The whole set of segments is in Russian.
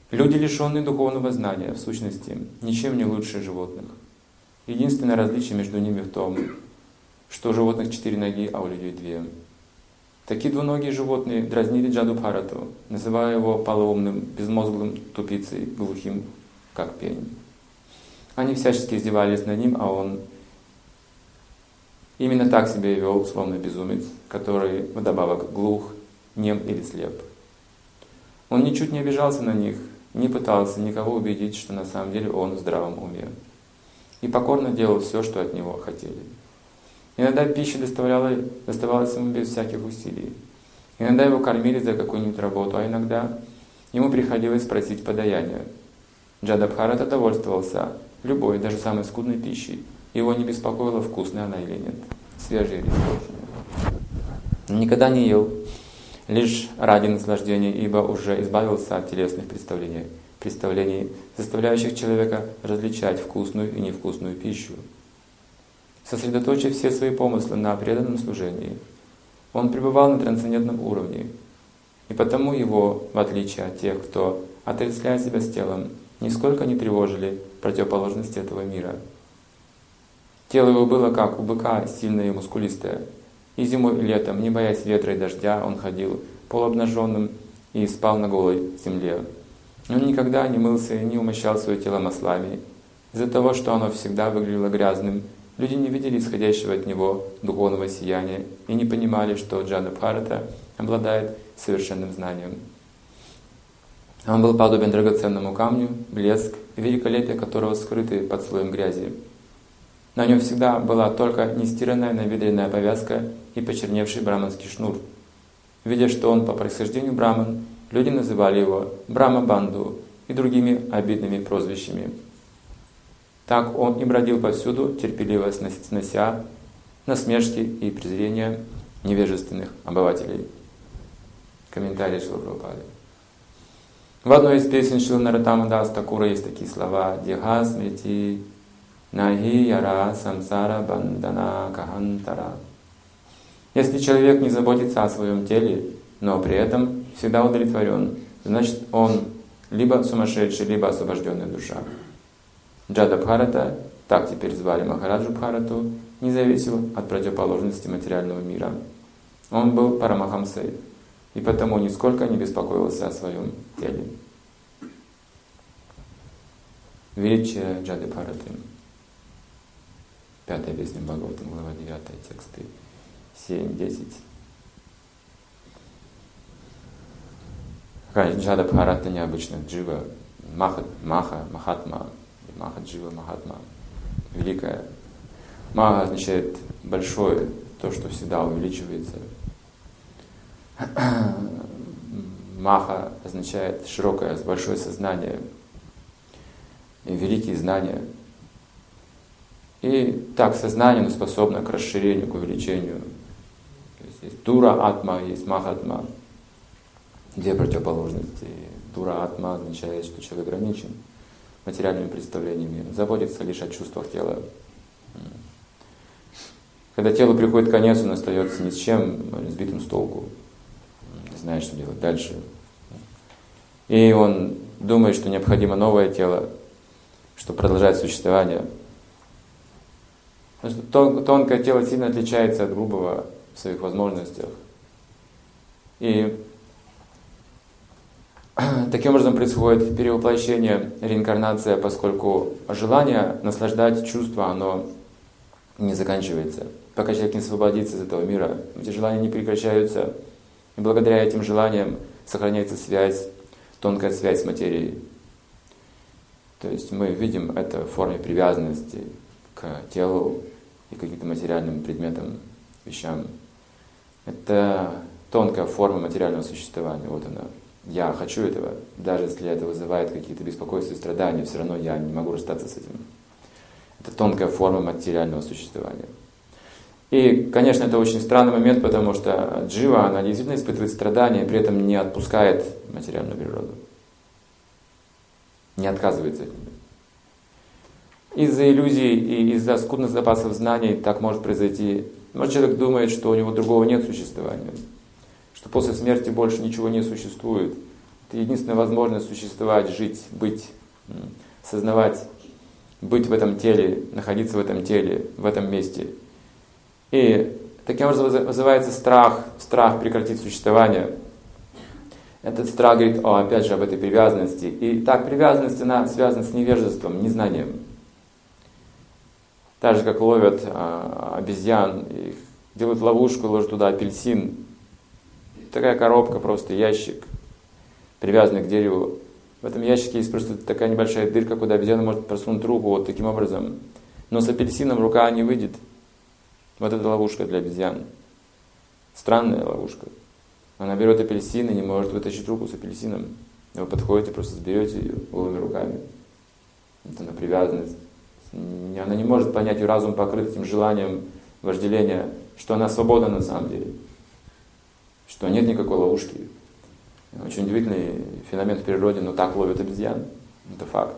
Люди, лишенные духовного знания, в сущности, ничем не лучше животных. Единственное различие между ними в том, что у животных 4 ноги, а у людей 2. Такие двуногие животные дразнили Джадабхарату, называя его полоумным, безмозглым тупицей, глухим, как пень. Они всячески издевались над ним, а он именно так себя и вел, словно безумец, который вдобавок глух, нем или слеп. Он ничуть не обижался на них, не пытался никого убедить, что на самом деле он в здравом уме. И покорно делал все, что от него хотели. Иногда пища доставалась ему без всяких усилий. Иногда его кормили за какую-нибудь работу, а иногда ему приходилось просить подаяния. Джадабхарата довольствовался любой, даже самой скудной пищей. Его не беспокоило, вкусная она или нет, свежая или сложная. Он никогда не ел лишь ради наслаждения, ибо уже избавился от телесных представлений, заставляющих человека различать вкусную и невкусную пищу. Сосредоточив все свои помыслы на преданном служении, он пребывал на трансцендентном уровне, и потому его, в отличие от тех, кто отождествляет себя с телом, нисколько не тревожили противоположности этого мира. Тело его было как у быка, сильное и мускулистое, и зимой и летом, не боясь ветра и дождя, он ходил полуобнаженным и спал на голой земле. Он никогда не мылся и не умощал свое тело маслами. Из-за того, что оно всегда выглядело грязным, люди не видели исходящего от него духовного сияния и не понимали, что Джадабхарата обладает совершенным знанием. Он был подобен драгоценному камню, блеск и великолепие которого скрыты под слоем грязи. На нем всегда была только нестиранная набедренная повязка и почерневший браманский шнур. Видя, что он по происхождению браман, люди называли его Брахма-банду и другими обидными прозвищами. Так он и бродил повсюду, терпеливо снося насмешки и презрения невежественных обывателей. Комментарий Шрила Прабхупады. В одной из песен Шрила Нароттама Даса Такура есть такие слова: «Диха смрити нахи яра самсара бандана кахантара». Если человек не заботится о своем теле, но при этом всегда удовлетворен, значит он либо сумасшедший, либо освобожденная душа. Джадабхарата, так теперь звали Махараджу Бхарату, не зависел от противоположности материального мира. Он был Парамахамсой, и потому нисколько не беспокоился о своем теле. Величие Джадабхараты. 5-я песня Бхагаватам, глава 9, тексты 7-10. Джадабхарата необычно джива, махатма, махаджива, махатма, великая. Маха означает большое, то, что всегда увеличивается. Маха означает широкое, большое сознание и великие знания. И так сознание способно к расширению, к увеличению. То есть дура-атма, есть махатма. Две противоположности. Дура-атма означает, что человек ограничен материальными представлениями, заботится лишь о чувствах тела. Когда телу приходит конец, он остается ни с чем, сбитым с толку, не знает, что делать дальше. И он думает, что необходимо новое тело, чтобы продолжать существование. Потому что тонкое тело сильно отличается от грубого в своих возможностях. И таким образом происходит перевоплощение, реинкарнация, поскольку желание наслаждать чувства, оно не заканчивается. Пока человек не освободится из этого мира, эти желания не прекращаются. И благодаря этим желаниям сохраняется связь, тонкая связь с материей. То есть мы видим это в форме привязанности к телу и к каким-то материальным предметам, вещам. Это тонкая форма материального существования. Вот она. Я хочу этого, даже если это вызывает какие-то беспокойства и страдания, все равно я не могу расстаться с этим. Это тонкая форма материального существования. И, конечно, это очень странный момент, потому что джива, она действительно испытывает страдания, и при этом не отпускает материальную природу. Не отказывается от нее. Из-за иллюзий и из-за скудных запасов знаний так может произойти. Может, человек думает, что у него другого нет существования, что после смерти больше ничего не существует. Это единственная возможность существовать, жить, быть, сознавать, быть в этом теле, находиться в этом теле, в этом месте. И таким образом вызывается страх прекратить существование. Этот страх говорит, опять же, об этой привязанности. И так, привязанность, она связана с невежеством, незнанием. Так же, как ловят обезьян, их делают ловушку, ложат туда апельсин. Такая коробка, просто ящик, привязанный к дереву. В этом ящике есть просто такая небольшая дырка, куда обезьяна может просунуть руку вот таким образом. Но с апельсином рука не выйдет. Вот это ловушка для обезьян. Странная ловушка. Она берет апельсин и не может вытащить руку с апельсином. Вы подходите, просто сберете ее голыми руками. Это она привязанность. Она не может понять, и разум покрыт этим желанием вожделения, что она свободна на самом деле. Что нет никакой ловушки. Очень удивительный феномен в природе, но так ловят обезьян. Это факт.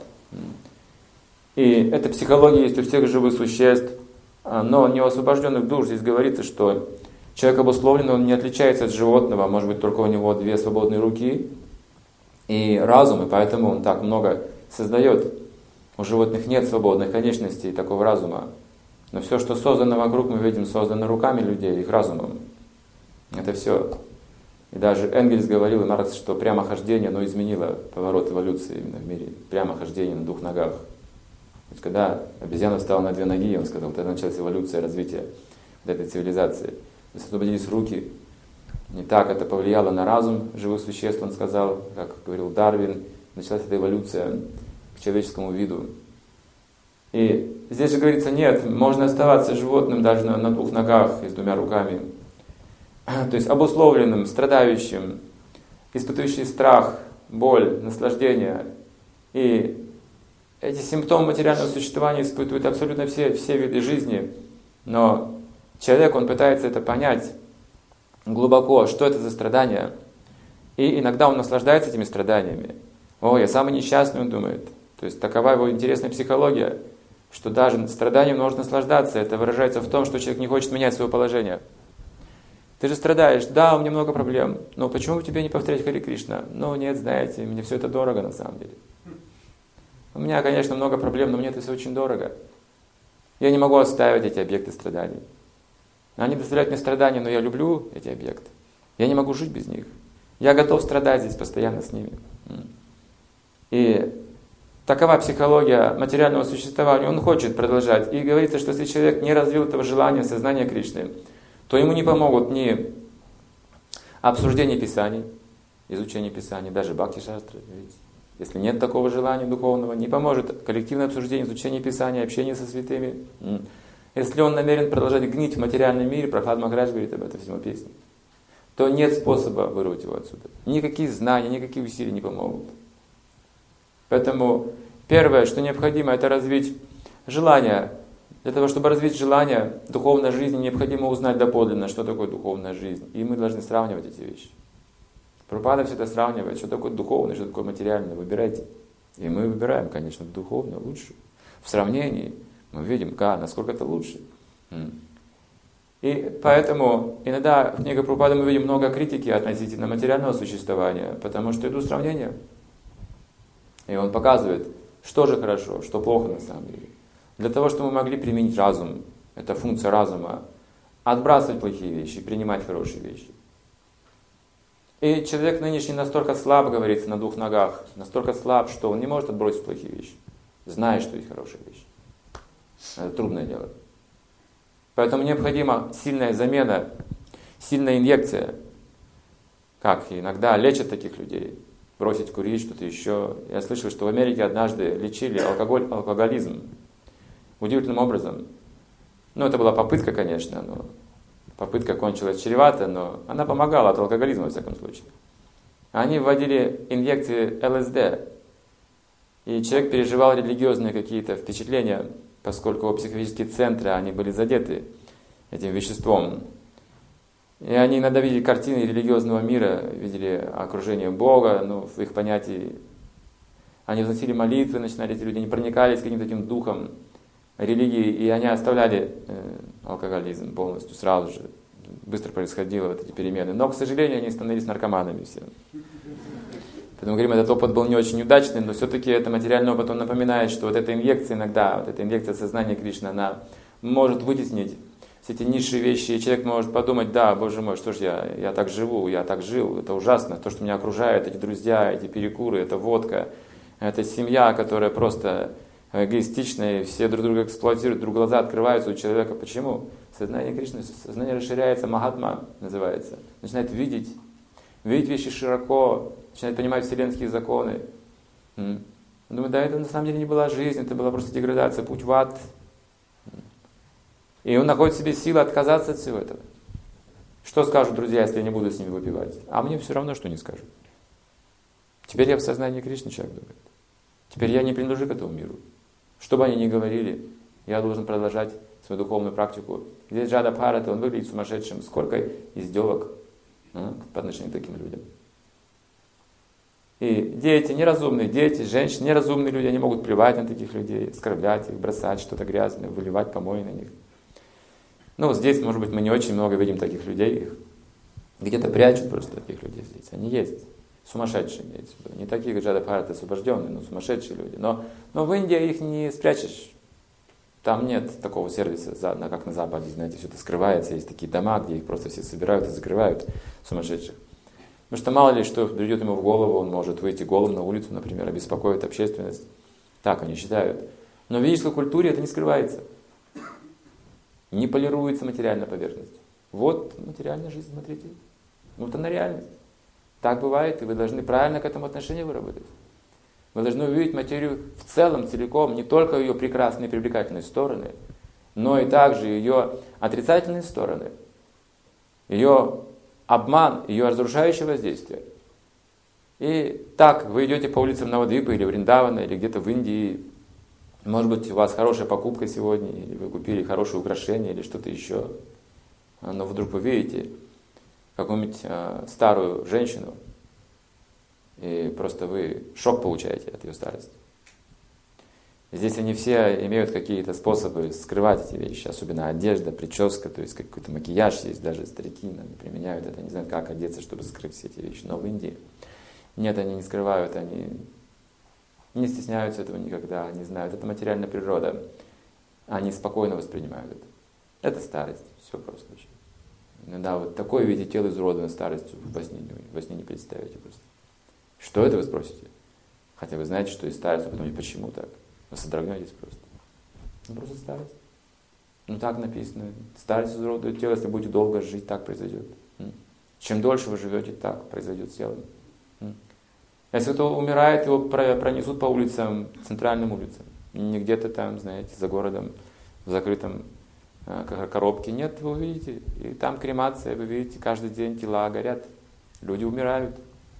И эта психология есть у всех живых существ, но не у освобожденных душ. Здесь говорится, что человек обусловлен, он не отличается от животного, может быть, только у него две свободные руки и разум, и поэтому он так много создает. У животных нет свободных конечностей такого разума. Но все, что создано вокруг, мы видим, создано руками людей, их разумом. Это все. И даже Энгельс говорил, и Маркс, что прямохождение, оно изменило поворот эволюции именно в мире. Прямохождение на двух ногах. То есть, когда обезьяна встала на две ноги, он сказал, вот это началась эволюция, развитие вот этой цивилизации. То есть освободились руки. Не так это повлияло на разум живых существ, он сказал, как говорил Дарвин, началась эта эволюция к человеческому виду. И здесь же говорится, нет, можно оставаться животным даже на двух ногах и с двумя руками. То есть обусловленным, страдающим, испытывающим страх, боль, наслаждение. И эти симптомы материального существования испытывают абсолютно все виды жизни. Но человек, он пытается это понять глубоко, что это за страдания. И иногда он наслаждается этими страданиями. Я самый несчастный, он думает. То есть такова его интересная психология, что даже страданием можно наслаждаться. Это выражается в том, что человек не хочет менять свое положение. Ты же страдаешь, да, у меня много проблем, но почему бы тебе не повторять Харе Кришна? Нет, знаете, мне все это дорого на самом деле. У меня, конечно, много проблем, но мне это все очень дорого. Я не могу оставить эти объекты страданий. Они доставляют мне страдания, но я люблю эти объекты. Я не могу жить без них. Я готов страдать здесь постоянно с ними. И такова психология материального существования. Он хочет продолжать. И говорится, что если человек не развил этого желания, сознания Кришны, то ему не помогут ни обсуждение Писаний, изучение Писаний, даже Бхакти-шастры. Если нет такого желания духовного, не поможет коллективное обсуждение, изучение Писания, общение со святыми. Если он намерен продолжать гнить в материальном мире, Прохлад Махарадж говорит об этом в его песне, то нет способа вырвать его отсюда. Никакие знания, никакие усилия не помогут. Поэтому первое, что необходимо, это развить желание. Для того, чтобы развить желание духовной жизни, необходимо узнать доподлинно, что такое духовная жизнь. И мы должны сравнивать эти вещи. Прабхупада все это сравнивает, что такое духовное, что такое материальное. Выбирайте. И мы выбираем, конечно, духовное лучше. В сравнении мы видим, насколько это лучше. И поэтому иногда в книге Прабхупады мы видим много критики относительно материального существования, потому что идут сравнения. И он показывает, что же хорошо, что плохо на самом деле. Для того, чтобы мы могли применить разум, это функция разума, отбрасывать плохие вещи, принимать хорошие вещи. И человек нынешний настолько слаб, говорится, на двух ногах, настолько слаб, что он не может отбросить плохие вещи, зная, что есть хорошие вещи. Это трудное дело. Поэтому необходима сильная замена, сильная инъекция. Как иногда лечат таких людей, бросить курить, что-то еще. Я слышал, что в Америке однажды лечили алкоголизм. Удивительным образом. Это была попытка, конечно, но попытка кончилась чревато, но она помогала от алкоголизма, во всяком случае. Они вводили инъекции ЛСД, и человек переживал религиозные какие-то впечатления, поскольку его психологические центры, они были задеты этим веществом. И они иногда видели картины религиозного мира, видели окружение Бога, в их понятии. Они возносили молитвы, начинали эти люди, они проникались каким-то этим духом религии, и они оставляли алкоголизм полностью, сразу же. Быстро происходило вот эти перемены. Но, к сожалению, они становились наркоманами все. Поэтому говорим, этот опыт был не очень удачный, но все-таки это материальный опыт, он напоминает, что вот эта инъекция иногда, вот эта инъекция сознания Кришны, она может вытеснить все эти низшие вещи, и человек может подумать, да, Боже мой, что ж я так живу, я так жил, это ужасно, то, что меня окружает, эти друзья, эти перекуры, это водка, это семья, которая просто эгоистичная, и все друг друга эксплуатируют, вдруг глаза открываются у человека. Почему? Сознание Кришны, сознание расширяется, Махатма называется, начинает видеть вещи широко, начинает понимать вселенские законы. Думаю, да, это на самом деле не была жизнь, это была просто деградация, путь в ад. И он находит в себе силы отказаться от всего этого. Что скажут друзья, если я не буду с ними выпивать? А мне все равно, что не скажут. Теперь я в сознании Кришны, человек думает. Теперь я не принадлежу к этому миру. Что бы они ни говорили, я должен продолжать свою духовную практику. Здесь Джада Бхарата, он выглядит сумасшедшим. Сколько издевок по отношению к таким людям. И дети неразумные, дети, женщины, неразумные люди, они могут плевать на таких людей, оскорблять их, бросать что-то грязное, выливать помои на них. Ну, здесь, может быть, мы не очень много видим таких людей, их где-то прячут просто таких людей здесь. Они есть, сумасшедшие имеются в виду. Не такие, как Джада Бхарата, освобожденные, но сумасшедшие люди. Но в Индии их не спрячешь. Там нет такого сервиса, как на Западе, знаете, все это скрывается. Есть такие дома, где их просто все собирают и закрывают, сумасшедших. Потому что мало ли что придет ему в голову, он может выйти голым на улицу, например, обеспокоить общественность. Так они считают. Но в ведической культуре это не скрывается. Не полируется материальная поверхность. Вот материальная жизнь, смотрите. Вот она реальность. Так бывает, и вы должны правильно к этому отношение выработать. Вы должны увидеть материю в целом, целиком, не только ее прекрасные и привлекательные стороны, но и также ее отрицательные стороны, ее обман, ее разрушающее воздействие. И так вы идете по улицам Навадвипы или Вриндавана, или где-то в Индии. Может быть, у вас хорошая покупка сегодня, или вы купили хорошее украшение, или что-то еще. Но вдруг вы видите какую-нибудь старую женщину, и просто вы шок получаете от ее старости. Здесь они все имеют какие-то способы скрывать эти вещи, особенно одежда, прическа, то есть какой-то макияж есть, даже старики применяют это, не знают, как одеться, чтобы скрыть все эти вещи. Но в Индии нет, они не скрывают, они не стесняются этого никогда, они знают, это материальная природа, они спокойно воспринимают это. Это старость, все просто очень. Иногда вот такое видите тело изуродованное старостью, во сне не представите просто. Что это, вы спросите? Хотя вы знаете, что и старость, а потом почему так? Вы содрогнетесь просто. Ну просто старость. Ну так написано. Старость изуродует тело, если будете долго жить, так произойдет. Чем дольше вы живете, так произойдет с телом. Если кто умирает, его пронесут по улицам, центральным улицам. Не где-то там, знаете, за городом, в закрытом коробке. Нет, вы увидите. И там кремация, вы видите, каждый день тела горят. Люди умирают.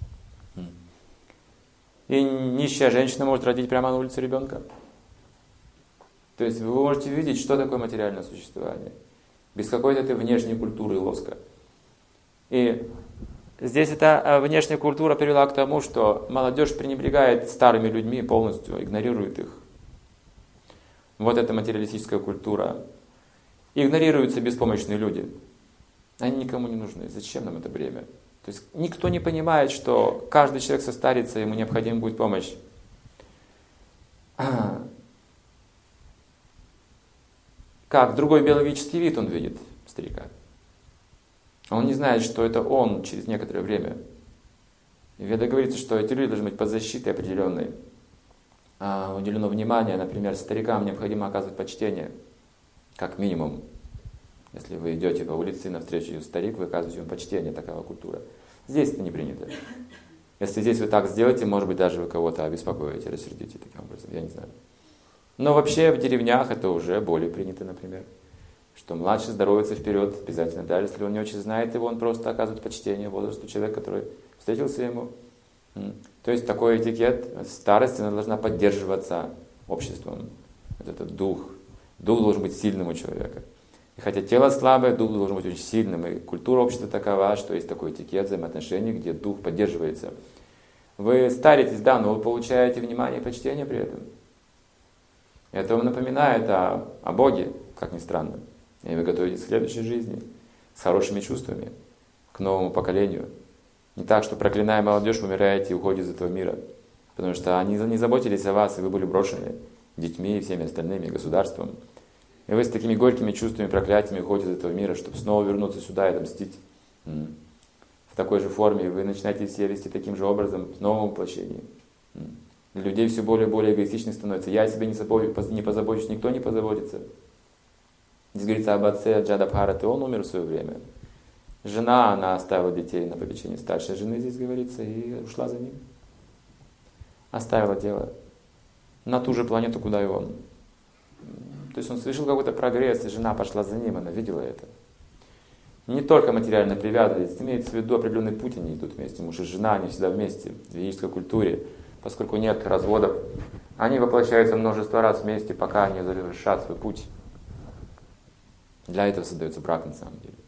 И нищая женщина может родить прямо на улице ребенка. То есть вы можете видеть, что такое материальное существование. Без какой-то этой внешней культуры и лоска. И здесь эта внешняя культура привела к тому, что молодежь пренебрегает старыми людьми полностью, игнорирует их. Вот эта материалистическая культура. Игнорируются беспомощные люди. Они никому не нужны. Зачем нам это бремя? То есть никто не понимает, что каждый человек состарится, ему необходима будет помощь. Как другой биологический вид он видит старика. Он не знает, что это он через некоторое время. В Ведах говорится, что эти люди должны быть под защитой определенной. Уделено внимание, например, старикам необходимо оказывать почтение, как минимум. Если вы идете по улице, навстречу старик, вы оказываете ему почтение, такова культура. Здесь это не принято. Если здесь вы так сделаете, может быть, даже вы кого-то обеспокоите, рассердите таким образом, я не знаю. Но вообще в деревнях это уже более принято, например. Что младший здоровается вперед обязательно, даже если он не очень знает его, он просто оказывает почтение возрасту человека, который встретился ему. То есть такой этикет, старость, она должна поддерживаться обществом. Вот этот дух. Дух должен быть сильным у человека. И хотя тело слабое, дух должен быть очень сильным. И культура общества такова, что есть такой этикет взаимоотношений, где дух поддерживается. Вы старитесь, да, но вы получаете внимание и почтение при этом. Это вам напоминает о Боге, как ни странно. И вы готовитесь к следующей жизни с хорошими чувствами, к новому поколению. Не так, что проклиная молодежь, умираете и уходите из этого мира. Потому что они не заботились о вас, и вы были брошены детьми и всеми остальными, государством. И вы с такими горькими чувствами, проклятиями уходите из этого мира, чтобы снова вернуться сюда и отомстить. В такой же форме вы начинаете себя вести таким же образом в новом воплощении. Для людей все более и более эгоистичных становится. Я о себе не позабочусь, никто не позаботится. Здесь говорится об отце Джадабхараты, он умер в свое время. Жена, она оставила детей на попечение старшей жены, здесь говорится, и ушла за ним. Оставила дело на ту же планету, куда и он. То есть он совершил какой-то прогресс, и жена пошла за ним, она видела это. Не только материальная привязанность, имеется в виду определенный путь, они идут вместе. Муж и жена, они всегда вместе в ведической культуре. Поскольку нет разводов, они воплощаются множество раз вместе, пока они завершат свой путь. Для этого создается брак на самом деле.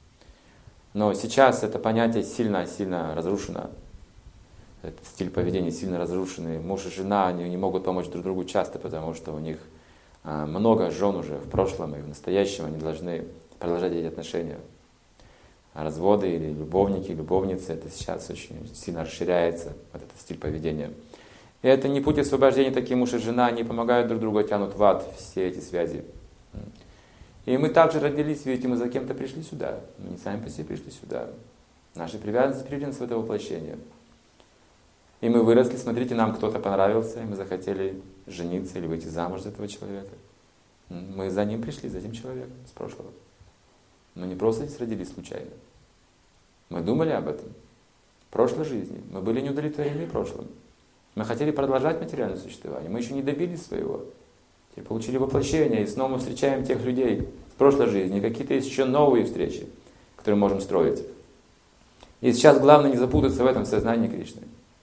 Но сейчас это понятие сильно разрушено. Этот стиль поведения сильно разрушенный. Муж и жена, они не могут помочь друг другу часто, потому что у них много жен уже в прошлом и в настоящем, они должны продолжать эти отношения. А разводы или любовники, любовницы, это сейчас очень сильно расширяется, вот этот стиль поведения. И это не путь освобождения, такие муж и жена, они помогают друг другу, тянут в ад все эти связи. И мы также родились, видите, мы за кем-то пришли сюда. Мы не сами по себе пришли сюда. Наши привязанности привели нас в это воплощение. И мы выросли, смотрите, нам кто-то понравился, и мы захотели жениться или выйти замуж за этого человека. Мы за ним пришли, за этим человеком с прошлого. Мы не просто здесь родились случайно. Мы думали об этом в прошлой жизни. Мы были не удовлетворены прошлым. Мы хотели продолжать материальное существование. Мы еще не добились своего. Теперь получили воплощение, и снова мы встречаем тех людей в прошлой жизни. И какие-то есть еще новые встречи, которые можем строить. И сейчас главное не запутаться в этом сознании Кришны.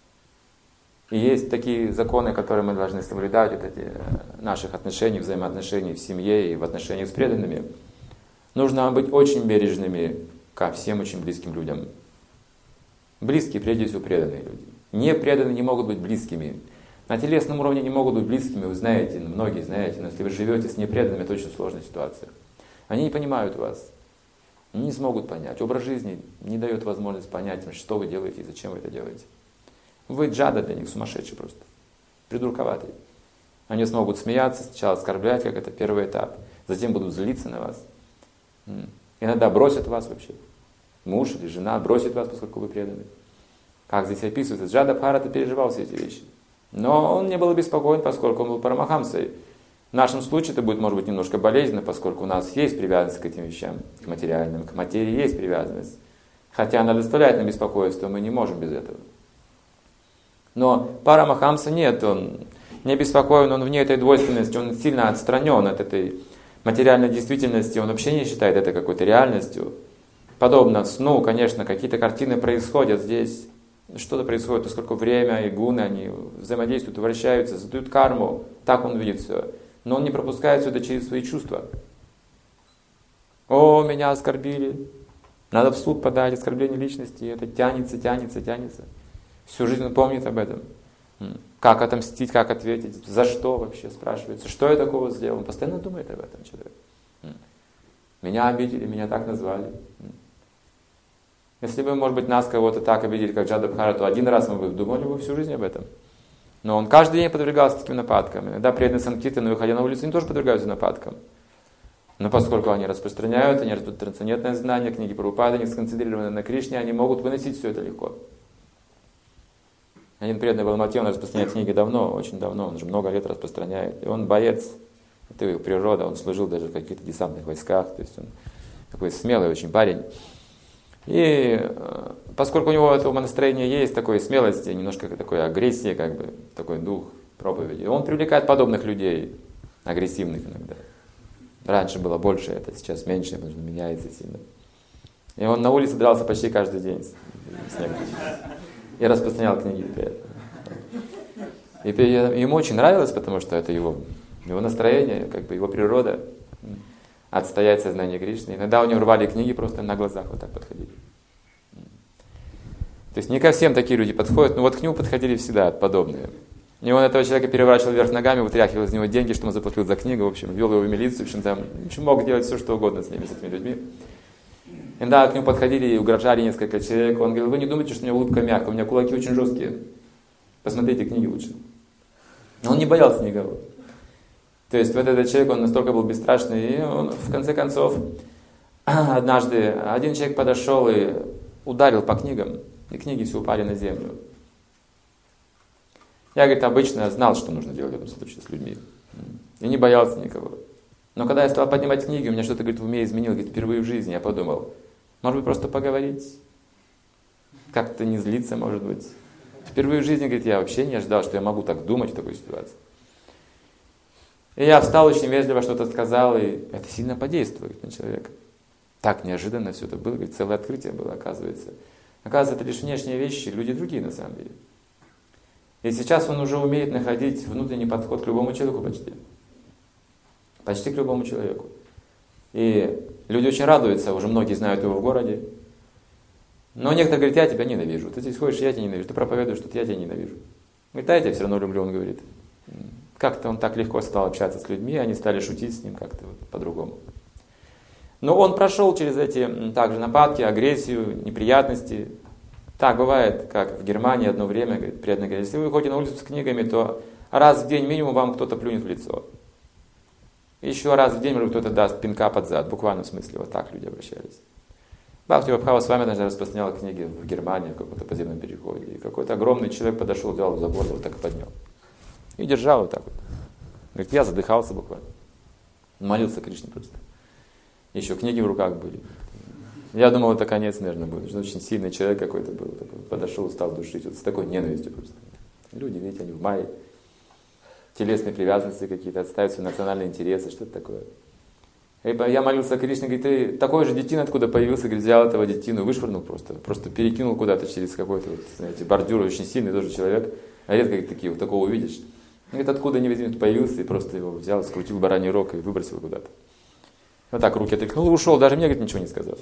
И есть такие законы, которые мы должны соблюдать, вот эти наших отношений, взаимоотношений в семье и в отношениях с преданными. Нужно быть очень бережными ко всем очень близким людям. Близкие, прежде всего, преданные люди. Не преданные не могут быть близкими. На телесном уровне не могут быть близкими, вы знаете, многие знаете, но если вы живете с непреданными, это очень сложная ситуация. Они не понимают вас, они не смогут понять. Образ жизни не дает возможность понять, что вы делаете и зачем вы это делаете. Вы джада для них, сумасшедший просто, придурковатый. Они смогут смеяться, сначала оскорблять, как это первый этап, затем будут злиться на вас. Иногда бросят вас вообще. Муж или жена бросит вас, поскольку вы преданы. Как здесь описывается, Джадабхарата переживал все эти вещи. Но он не был обеспокоен, поскольку он был парамахамсой. В нашем случае это будет, может быть, немножко болезненно, поскольку у нас есть привязанность к этим вещам, к материальным, к материи есть привязанность. Хотя она доставляет нам беспокойство, мы не можем без этого. Но парамахамса нет, он не обеспокоен, он вне этой двойственности, он сильно отстранен от этой материальной действительности, он вообще не считает это какой-то реальностью. Подобно сну, конечно, какие-то картины происходят здесь, что-то происходит, поскольку время и гуны, они взаимодействуют, вращаются, задают карму, так он видит все. Но он не пропускает все это через свои чувства. О, меня оскорбили, надо в суд подать, оскорбление личности, это тянется. Всю жизнь он помнит об этом. Как отомстить, как ответить, за что вообще спрашивается, что я такого сделал. Он постоянно думает об этом человек. Меня обидели, меня так назвали. Если бы, может быть, нас кого-то так обидели, как Джадабхара, то один раз мы бы думали бы всю жизнь об этом. Но он каждый день подвергался таким нападкам. Иногда преданные санкиртаны, выходя на улицу, они тоже подвергаются нападкам. Но поскольку они распространяют трансцендентное знание, книги Прабхупады, они сконцентрированы на Кришне, они могут выносить все это легко. Один преданный в Алмате, он распространяет книги давно, очень давно, он уже много лет распространяет. И он боец, это его природа, он служил даже в каких-то десантных войсках, то есть он такой смелый очень парень. И поскольку у него этого настроения есть, такой смелости, немножко такой агрессии, как бы, такой дух проповеди, он привлекает подобных людей, агрессивных иногда. Раньше было больше, это сейчас меньше, потому что меняется сильно. И он на улице дрался почти каждый день с некоторыми. И распространял книги. И ему очень нравилось, потому что это его настроение, как бы его природа. Отстоять сознание Кришны. Иногда у него рвали книги, просто на глазах вот так подходили. То есть не ко всем такие люди подходят, но вот к нему подходили всегда подобные. И он этого человека переворачивал вверх ногами, вытряхивал из него деньги, что он заплатил за книгу, в общем, вел его в милицию, в общем, там мог делать все, что угодно с этими людьми. Иногда к нему подходили и угрожали несколько человек. Он говорил: вы не думайте, что у меня улыбка мягкая, у меня кулаки очень жесткие. Посмотрите книги лучше. Но он не боялся никого. То есть вот этот человек, он настолько был бесстрашный, и он в конце концов, однажды один человек подошел и ударил по книгам, и книги все упали на землю. Я, говорит, обычно знал, что нужно делать в этом случае с людьми. И не боялся никого. Но когда я стал поднимать книги, у меня что-то, говорит, в уме изменилось. Говорит, впервые в жизни я подумал, может быть, просто поговорить? Как-то не злиться, может быть. Впервые в жизни, говорит, я вообще не ожидал, что я могу так думать в такой ситуации. И я встал, очень вежливо что-то сказал, и это сильно подействует на человека. Так неожиданно все это было, говорит, целое открытие было, оказывается. Оказывается, это лишь внешние вещи, люди другие на самом деле. И сейчас он уже умеет находить внутренний подход к любому человеку почти. Почти к любому человеку. И люди очень радуются, уже многие знают его в городе. Но некоторые говорят, я тебя ненавижу. Ты здесь ходишь, я тебя ненавижу. Ты проповедуешь, что я тебя ненавижу. Говорит, да, я тебя все равно люблю, он говорит. Как-то он так легко стал общаться с людьми, они стали шутить с ним как-то вот по-другому. Но он прошел через эти также нападки, агрессию, неприятности. Так бывает, как в Германии одно время, говорит, преданный говорит, если вы выходите на улицу с книгами, то раз в день минимум вам кто-то плюнет в лицо. Еще раз в день, может, кто-то даст пинка под зад, в буквальном смысле, вот так люди обращались. Бхакти Вабхава с вами даже распространяла книги в Германии, в каком-то подземном переходе. И какой-то огромный человек подошел, взял его за горло, вот так и поднял. И держал вот так вот. Говорит, я задыхался буквально. Молился Кришне просто. Еще книги в руках были. Я думал, это конец, наверное, будет. Что очень сильный человек какой-то был. Такой, подошел, стал душить. Вот с такой ненавистью просто. Люди, видите, они в мае. Телесные привязанности какие-то, отставить свои национальные интересы, что-то такое. И я молился Кришне, говорит, ты такой же детина, откуда появился, говорит, взял этого детину, вышвырнул просто перекинул куда-то через какой-то, вот, знаете, бордюр, очень сильный тоже человек. А редко такие, вот такого увидишь. Говорит, откуда не возьмет, появился и просто его взял, скрутил бараний рог и выбросил куда-то. Вот так руки отряхнул и ушел, даже мне, говорит, ничего не сказал.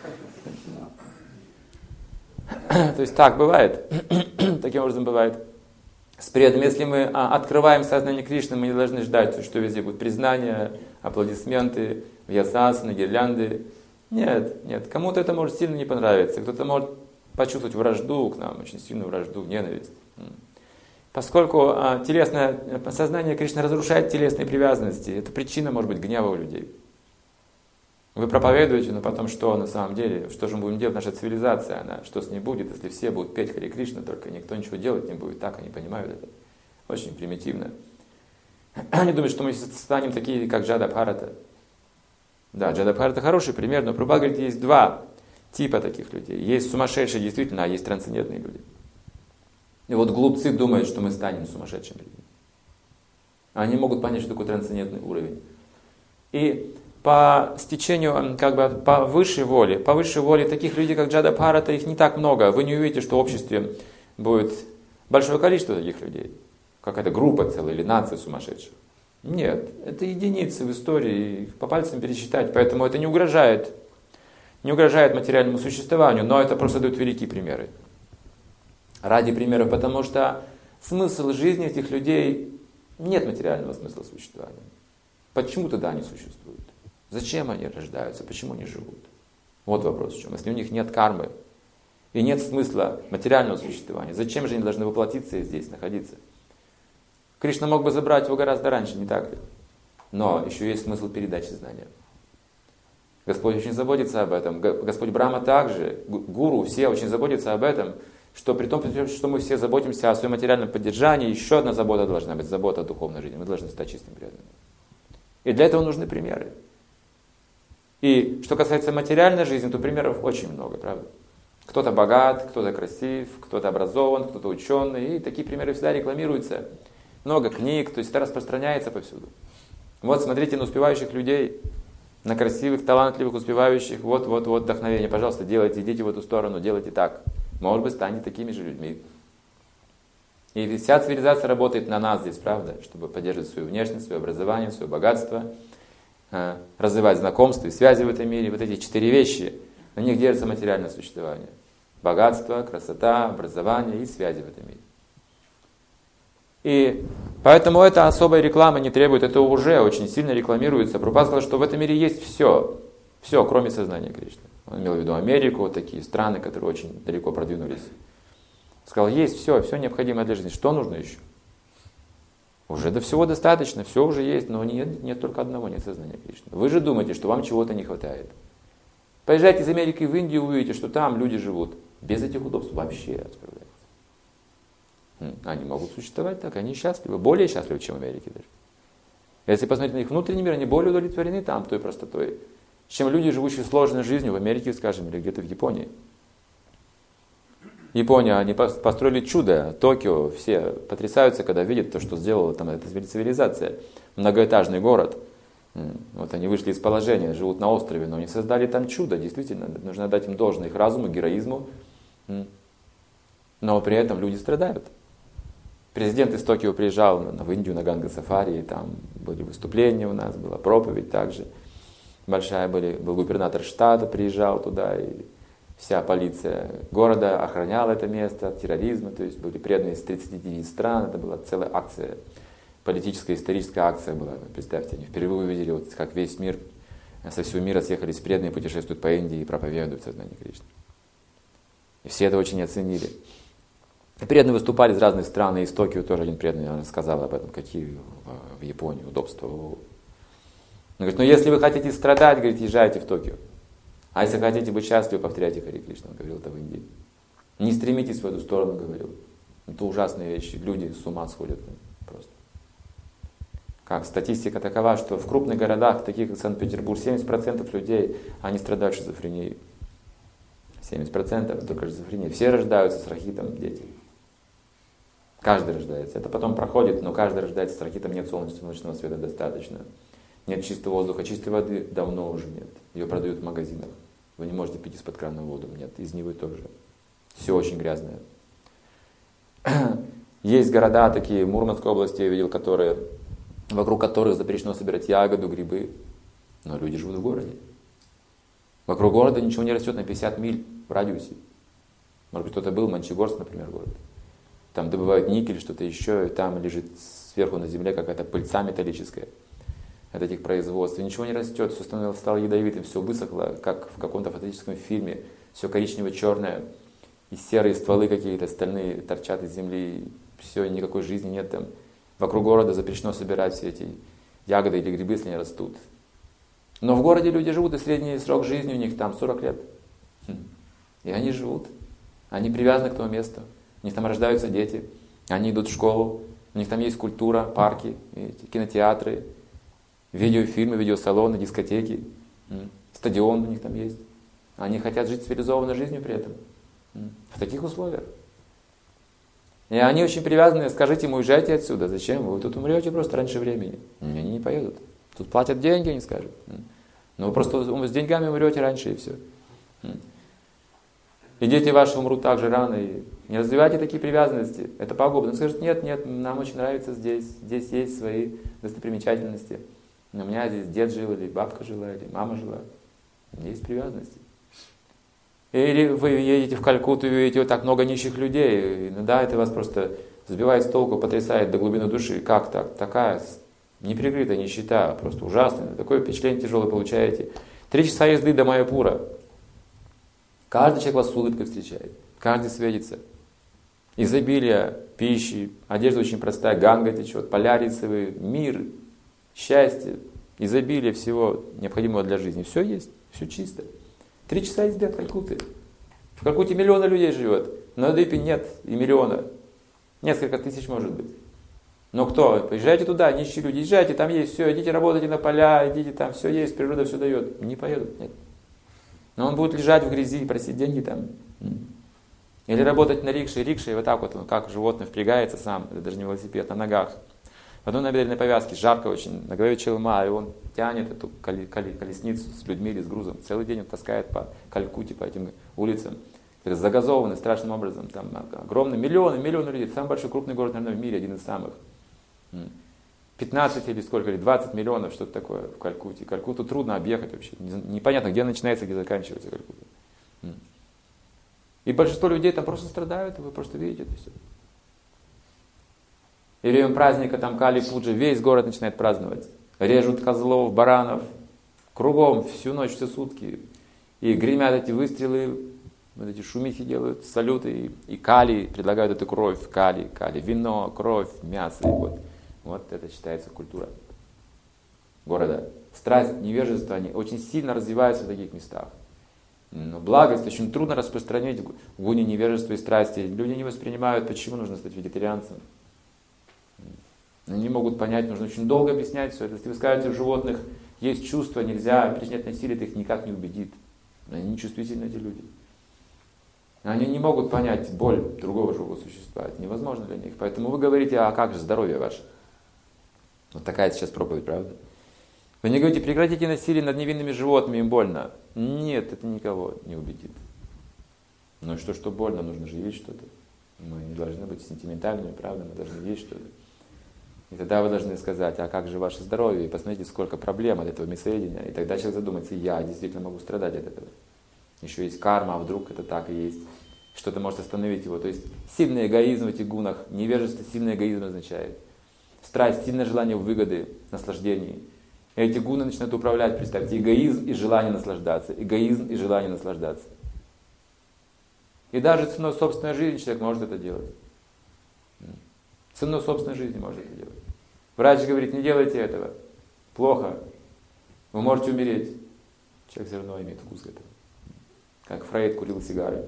То есть так бывает, таким образом бывает. С преданными, если мы открываем сознание Кришны, мы не должны ждать, что везде будут признания, аплодисменты, вьясасаны, гирлянды. Нет, кому-то это может сильно не понравиться, кто-то может почувствовать вражду к нам, очень сильную вражду, ненависть. Поскольку телесное сознание Кришны разрушает телесные привязанности, это причина, может быть, гнева у людей. Вы проповедуете, но потом что на самом деле? Что же мы будем делать? Наша цивилизация, что с ней будет, если все будут петь Харе Кришна, только никто ничего делать не будет. Так они понимают это. Очень примитивно. Они думают, что мы станем такие, как Джада Бхарата. Да, Джада Бхарата хороший пример, но Прабхупада говорит, есть два типа таких людей. Есть сумасшедшие, действительно, а есть трансцендентные люди. И вот глупцы думают, что мы станем сумасшедшими людьми. Они могут понять, что такое трансцендентный уровень. И по стечению, по высшей воле таких людей, как Джада Бхарата, их не так много. Вы не увидите, что в обществе будет большое количество таких людей. Какая-то группа целая или нация сумасшедших. Нет, это единицы в истории, их по пальцам пересчитать. Поэтому это не угрожает материальному существованию, но это просто дают великие примеры. Ради примеров, потому что смысл жизни этих людей нет материального смысла существования. Почему тогда они существуют? Зачем они рождаются? Почему они живут? Вот вопрос в чем. Если у них нет кармы и нет смысла материального существования, зачем же они должны воплотиться и здесь находиться? Кришна мог бы забрать его гораздо раньше, не так ли? Но еще есть смысл передачи знания. Господь очень заботится об этом. Господь Брахма также, гуру, все очень заботятся об этом, что при том, что мы все заботимся о своем материальном поддержании, еще одна забота должна быть, забота о духовной жизни. Мы должны стать чистым преданным. И для этого нужны примеры. И что касается материальной жизни, то примеров очень много, правда? Кто-то богат, кто-то красив, кто-то образован, кто-то ученый. И такие примеры всегда рекламируются. Много книг, то есть это распространяется повсюду. Вот смотрите на успевающих людей, на красивых, талантливых, успевающих. Вот вдохновение. Пожалуйста, делайте, идите в эту сторону, делайте так. Может быть, станете такими же людьми. И вся цивилизация работает на нас здесь, правда? Чтобы поддерживать свою внешность, свое образование, свое богатство, развивать знакомства и связи в этом мире. Вот эти 4 вещи, на них держится материальное существование. Богатство, красота, образование и связи в этом мире. И поэтому это особой рекламы не требует, это уже очень сильно рекламируется. Прабхупада сказал, что в этом мире есть все, кроме сознания Кришны. Он имел в виду Америку, вот такие страны, которые очень далеко продвинулись. Сказал, есть все необходимое для жизни. Что нужно еще? Уже до всего достаточно, все уже есть, но нет только одного, нет сознания Кришны. Вы же думаете, что вам чего-то не хватает. Поезжайте из Америки в Индию, увидите, что там люди живут без этих удобств вообще отправляются. Они могут существовать так, они счастливы, более счастливы, чем в Америке даже. Если посмотреть на их внутренний мир, они более удовлетворены там той простотой, чем люди, живущие сложной жизнью в Америке, скажем, или где-то в Японии. Япония, они построили чудо, Токио, все потрясаются, когда видят то, что сделала там эта цивилизация. Многоэтажный город. Вот они вышли из положения, живут на острове, но они создали там чудо, действительно, нужно дать им должное их разуму, героизму. Но при этом люди страдают. Президент из Токио приезжал в Индию на Ганга-сафари, и там были выступления у нас, была проповедь также. Большая был губернатор штата, приезжал туда, и вся полиция города охраняла это место от терроризма, то есть были преданные из 39 стран, это была целая акция, политическая, историческая акция была, представьте, они впервые увидели, вот как весь мир, со всего мира съехались преданные, путешествуют по Индии и проповедуют сознание Кришны. И все это очень оценили. И преданные выступали из разных стран, и из Токио тоже один преданный рассказал об этом, какие в Японии удобства. Он говорит, если вы хотите страдать, говорит, езжайте в Токио. А если хотите быть счастливы, повторяйте Хари Кришна, он говорил это в Индии. Не стремитесь в эту сторону, говорил. Это ужасные вещи, люди с ума сходят просто. Как статистика такова, что в крупных городах, таких как Санкт-Петербург, 70% людей, они страдают шизофренией. 70% только шизофрения. Все рождаются с рахитом, дети. Каждый рождается. Это потом проходит, но каждый рождается с рахитом, нет солнечного света достаточно. Нет чистого воздуха, чистой воды давно уже нет. Ее продают в магазинах. Вы не можете пить из-под крана воду. Нет, из Невы тоже. Все очень грязное. Есть города такие, в Мурманской области я видел, вокруг которых запрещено собирать ягоду, грибы. Но люди живут в городе. Вокруг города ничего не растет на 50 миль в радиусе. Может быть, кто-то был, Мончегорск, например, город. Там добывают никель, что-то еще, и там лежит сверху на земле какая-то пыльца металлическая от этих производств. И ничего не растет, все стало ядовитым, все высохло, как в каком-то фантастическом фильме. Все коричнево-черное, и серые стволы какие-то стальные торчат из земли. Все, никакой жизни нет там. Вокруг города запрещено собирать все эти ягоды или грибы, если они растут. Но в городе люди живут, и средний срок жизни у них там 40 лет. И они живут. Они привязаны к тому месту. У них там рождаются дети. Они идут в школу. У них там есть культура, парки, кинотеатры, видеофильмы, видеосалоны, дискотеки. Стадион у них там есть. Они хотят жить цивилизованной жизнью при этом. В таких условиях. И они очень привязаны. Скажите им, уезжайте отсюда. Зачем? Вы тут умрете просто раньше времени. Они не поедут. Тут платят деньги, они скажут. Но вы просто с деньгами умрете раньше, и все. И дети ваши умрут так же рано. И не развивайте такие привязанности. Это пагубно. Он скажет, нет, нам очень нравится здесь. Здесь есть свои достопримечательности. У меня здесь дед жил, или бабка жила, или мама жила. Есть привязанности. Или вы едете в Калькутту и видите вот так много нищих людей. Иногда это вас просто сбивает с толку, потрясает до глубины души. Как так? Такая неприкрытая нищета, просто ужасная. Такое впечатление тяжелое получаете. 3 часа езды до Майяпура. Каждый человек вас с улыбкой встречает. Каждый светится. Изобилие пищи, одежда очень простая, ганга течет, поля рисовые, мир, счастье, изобилие всего необходимого для жизни. Все есть, все чисто. 3 часа езды от Калькутты. В Калькутте миллионы людей живет. На Дыпе нет и миллиона. Несколько тысяч может быть. Но кто? Поезжайте туда, нищие люди, езжайте, там есть все, идите работайте на поля, идите, там все есть, природа все дает. Не поедут, нет. Но он будет лежать в грязи и просить деньги там. Или работать на рикше, и вот так вот, он как животное впрягается сам, это даже не велосипед, на ногах. В одной набедренной повязке, жарко очень, на голове челма, и он тянет эту колесницу с людьми или с грузом. Целый день он таскает по Калькутте, по этим улицам. Загазованы страшным образом, там огромные, миллионы людей. Самый большой крупный город, наверное, в мире, один из самых. 15 или сколько, или 20 миллионов, что-то такое в Калькутте. Калькутту трудно объехать вообще. Непонятно, где начинается, где заканчивается Калькутта. И большинство людей там просто страдают, вы просто видите это все. И время праздника там Кали-Пуджа, весь город начинает праздновать. Режут козлов, баранов, кругом, всю ночь, все сутки. и гремят эти выстрелы, вот эти шумихи делают, салюты, и кали, предлагают эту кровь, кали, вино, кровь, мясо. И вот это считается культура города. Страсть, невежество, они очень сильно развиваются в таких местах. Но благость очень трудно распространить в гуне невежества и страсти. Люди не воспринимают, почему нужно стать вегетарианцем. Они не могут понять, нужно очень долго объяснять все это. Если вы скажете, у животных есть чувства, нельзя причинять насилие, это их никак не убедит. Они не чувствительны, эти люди. Они не могут понять боль другого живого существа. Это невозможно для них. Поэтому вы говорите, а как же здоровье ваше? Вот такая сейчас проповедь, правда? Вы не говорите, прекратите насилие над невинными животными, им больно. Нет, это никого не убедит. Ну и что больно, нужно же есть что-то. Мы не должны быть сентиментальными, правда, мы должны есть что-то. И тогда вы должны сказать, а как же ваше здоровье? И посмотрите, сколько проблем от этого мясоедения. И тогда человек задумается, я действительно могу страдать от этого. Еще есть карма, а вдруг это так и есть. Что-то может остановить его. То есть сильный эгоизм в этих гунах, невежество сильный эгоизм означает. Страсть, сильное желание выгоды, наслаждений. И эти гуны начинают управлять, представьте, эгоизм и желание наслаждаться. Эгоизм и желание наслаждаться. И даже ценой собственной жизни человек может это делать. Ценой собственной жизни может это делать. Врач говорит, не делайте этого. Плохо. Вы можете умереть. Человек все равно имеет вкус к этому. Как Фрейд курил сигары.